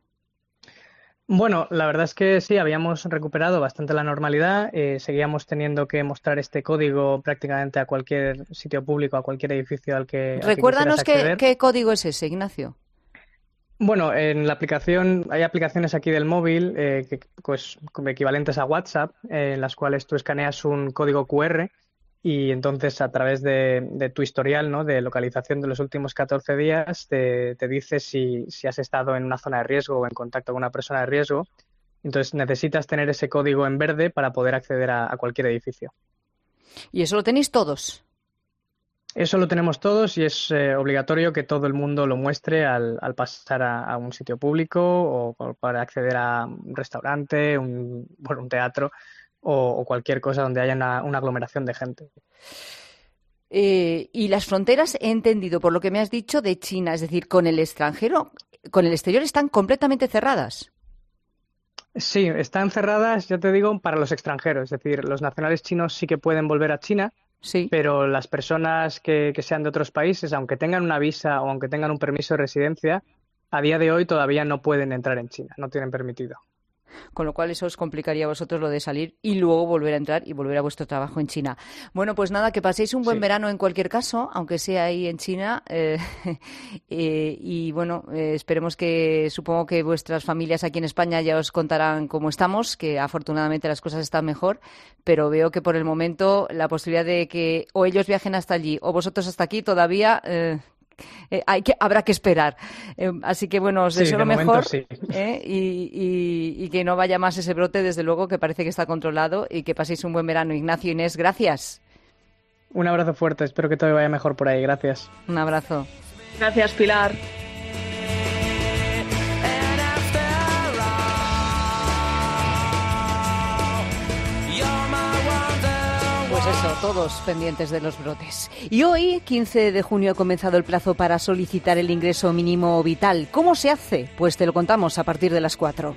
[SPEAKER 15] Bueno, la verdad es que sí, habíamos recuperado bastante la normalidad. Eh, seguíamos teniendo que mostrar este código prácticamente a cualquier sitio público, a cualquier edificio al que, al que
[SPEAKER 4] Recuérdanos
[SPEAKER 15] quisieras
[SPEAKER 4] qué,
[SPEAKER 15] acceder.
[SPEAKER 4] qué código es ese, Ignacio.
[SPEAKER 15] Bueno, en la aplicación, hay aplicaciones aquí del móvil eh, que, pues, como equivalentes a WhatsApp, eh, en las cuales tú escaneas un código cu erre y entonces a través de, de tu historial, ¿no?, de localización de los últimos catorce días te, te dice si, si has estado en una zona de riesgo o en contacto con una persona de riesgo. Entonces necesitas tener ese código en verde para poder acceder a, a cualquier edificio.
[SPEAKER 4] ¿Y eso lo tenéis todos?
[SPEAKER 15] Eso lo tenemos todos y es eh, obligatorio que todo el mundo lo muestre al, al pasar a, a un sitio público o, o para acceder a un restaurante, un, bueno, un teatro o, o cualquier cosa donde haya una, una aglomeración de gente.
[SPEAKER 4] Eh, y las fronteras, he entendido por lo que me has dicho, de China, es decir, con el extranjero, con el exterior están completamente cerradas.
[SPEAKER 15] Sí, están cerradas, ya te digo, para los extranjeros. Es decir, los nacionales chinos sí que pueden volver a China,
[SPEAKER 4] sí,
[SPEAKER 15] pero las personas que, que sean de otros países, aunque tengan una visa o aunque tengan un permiso de residencia, a día de hoy todavía no pueden entrar en China, no tienen permitido.
[SPEAKER 4] Con lo cual eso os complicaría a vosotros lo de salir y luego volver a entrar y volver a vuestro trabajo en China. Bueno, pues nada, que paséis un buen sí. verano en cualquier caso, aunque sea ahí en China. Eh, eh, y bueno, eh, esperemos que, supongo que vuestras familias aquí en España ya os contarán cómo estamos, que afortunadamente las cosas están mejor, pero veo que por el momento la posibilidad de que o ellos viajen hasta allí o vosotros hasta aquí todavía... Eh, Eh, hay que habrá que esperar, eh, así que bueno, os deseo sí, lo mejor sí. eh, y, y, y que no vaya más ese brote, desde luego, que parece que está controlado, y que paséis un buen verano. Ignacio, Inés, gracias.
[SPEAKER 15] Un abrazo fuerte, espero que todo vaya mejor por ahí, gracias.
[SPEAKER 4] Un abrazo.
[SPEAKER 1] Gracias, Pilar.
[SPEAKER 4] Eso, todos pendientes de los brotes. Y hoy, quince de junio, ha comenzado el plazo para solicitar el ingreso mínimo vital. ¿Cómo se hace? Pues te lo contamos a partir de las cuatro.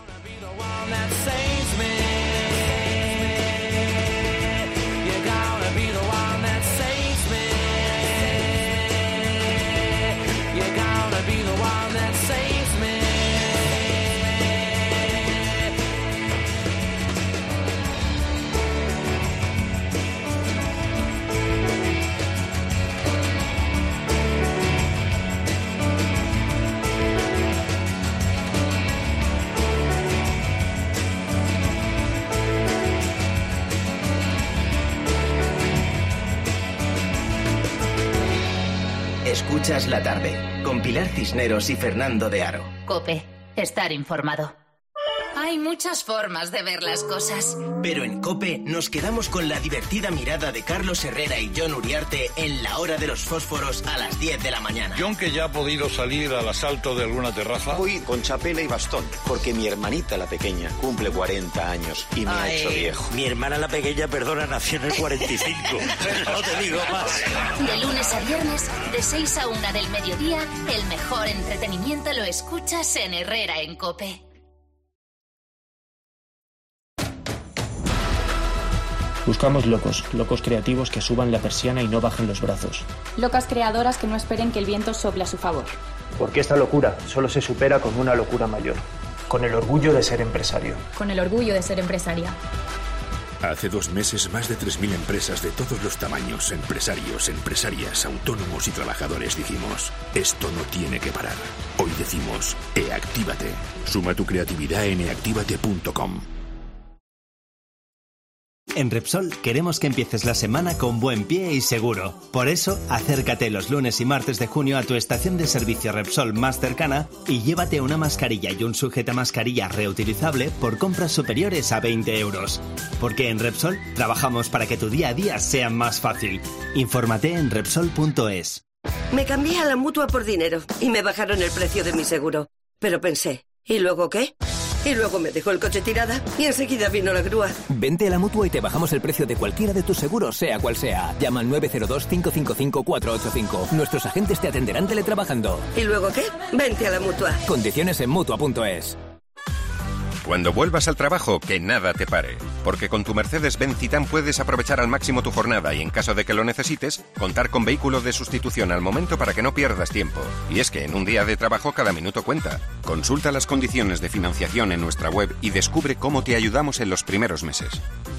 [SPEAKER 2] Escuchas la tarde, con Pilar Cisneros y Fernando de Aro.
[SPEAKER 3] COPE, estar informado. Hay muchas formas de ver las cosas.
[SPEAKER 2] Pero en COPE nos quedamos con la divertida mirada de Carlos Herrera y John Uriarte en la hora de los fósforos a las diez de la mañana.
[SPEAKER 16] John, que ya ha podido salir al asalto de alguna terraza.
[SPEAKER 17] Voy con chapela y bastón, porque mi hermanita la pequeña cumple cuarenta años y me Ay, ha hecho viejo.
[SPEAKER 18] Mi hermana la pequeña, perdona, nació en el cuarenta y cinco. No te digo más.
[SPEAKER 3] De lunes a viernes, de seis a una del mediodía, el mejor entretenimiento lo escuchas en Herrera en COPE.
[SPEAKER 23] Buscamos locos, locos creativos que suban la persiana y no bajen los brazos.
[SPEAKER 24] Locas creadoras que no esperen que el viento sople a su favor.
[SPEAKER 25] Porque esta locura solo se supera con una locura mayor, con el orgullo de ser empresario.
[SPEAKER 24] Con el orgullo de ser empresaria.
[SPEAKER 27] Hace dos meses, más de tres mil empresas de todos los tamaños, empresarios, empresarias, autónomos y trabajadores dijimos, esto no tiene que parar. Hoy decimos, e-actívate. Suma tu creatividad en e actívate punto com.
[SPEAKER 28] En Repsol queremos que empieces la semana con buen pie y seguro. Por eso, acércate los lunes y martes de junio a tu estación de servicio Repsol más cercana y llévate una mascarilla y un sujetamascarilla reutilizable por compras superiores a veinte euros. Porque en Repsol trabajamos para que tu día a día sea más fácil. Infórmate en Repsol punto es.
[SPEAKER 30] Me cambié a la Mutua por dinero y me bajaron el precio de mi seguro. Pero pensé, ¿y luego qué? Y luego me dejó el coche tirada y enseguida vino la grúa.
[SPEAKER 31] Vente a la Mutua y te bajamos el precio de cualquiera de tus seguros, sea cual sea. Llama al nueve cero dos, cinco cinco cinco, cuatro ocho cinco. Nuestros agentes te atenderán teletrabajando.
[SPEAKER 30] ¿Y luego qué? Vente a la Mutua.
[SPEAKER 31] Condiciones en Mutua punto es.
[SPEAKER 32] Cuando vuelvas al trabajo, que nada te pare. Porque con tu Mercedes-Benz Citan puedes aprovechar al máximo tu jornada y, en caso de que lo necesites, contar con vehículo de sustitución al momento para que no pierdas tiempo. Y es que en un día de trabajo cada minuto cuenta. Consulta las condiciones de financiación en nuestra web y descubre cómo te ayudamos en los primeros meses.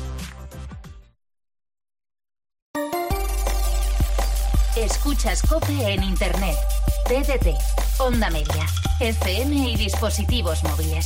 [SPEAKER 3] Escuchas COPE en Internet, T D T, Onda Media, F M y dispositivos móviles.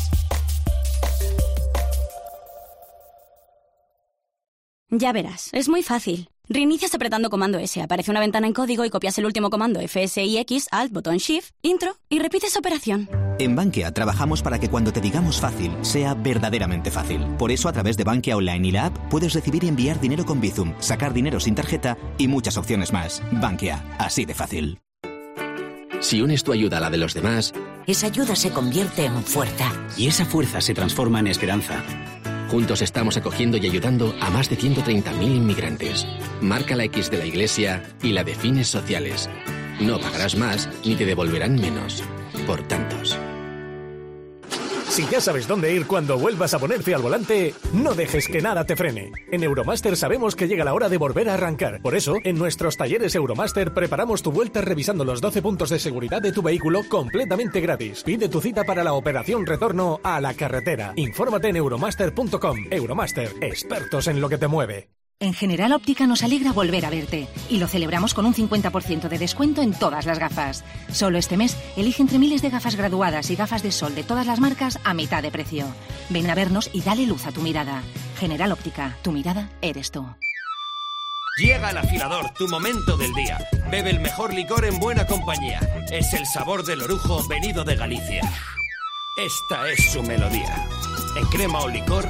[SPEAKER 33] Ya verás, es muy fácil. Reinicias apretando comando S, aparece una ventana en código y copias el último comando F S I X, Alt, botón Shift, Intro y repites operación.
[SPEAKER 34] En Bankia trabajamos para que cuando te digamos fácil, sea verdaderamente fácil. Por eso a través de Bankia Online y la app puedes recibir y enviar dinero con Bizum, sacar dinero sin tarjeta y muchas opciones más. Bankia, así de fácil.
[SPEAKER 35] Si unes tu ayuda a la de los demás,
[SPEAKER 36] esa ayuda se convierte en fuerza.
[SPEAKER 35] Y esa fuerza se transforma en esperanza. Juntos estamos acogiendo y ayudando a más de ciento treinta mil inmigrantes. Marca la X de la Iglesia y la de fines sociales. No pagarás más ni te devolverán menos. Por tantos.
[SPEAKER 1] Si ya sabes dónde ir cuando vuelvas a ponerte al volante, no dejes que nada te frene. En Euromaster sabemos que llega la hora de volver a arrancar. Por eso, en nuestros talleres Euromaster preparamos tu vuelta revisando los doce puntos de seguridad de tu vehículo completamente gratis. Pide tu cita para la operación retorno a la carretera. Infórmate en euromaster punto com. Euromaster, expertos en lo que te mueve.
[SPEAKER 5] En General Óptica nos alegra volver a verte y lo celebramos con un cincuenta por ciento de descuento en todas las gafas. Solo este mes elige entre miles de gafas graduadas y gafas de sol de todas las marcas a mitad de precio. Ven a vernos y dale luz a tu mirada. General Óptica, tu mirada eres tú.
[SPEAKER 6] Llega el afilador, tu momento del día. Bebe el mejor licor en buena compañía. Es el sabor del orujo venido de Galicia. Esta es su melodía. En crema o licor...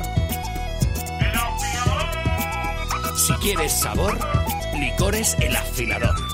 [SPEAKER 6] Si quieres sabor, Licores El Afilador.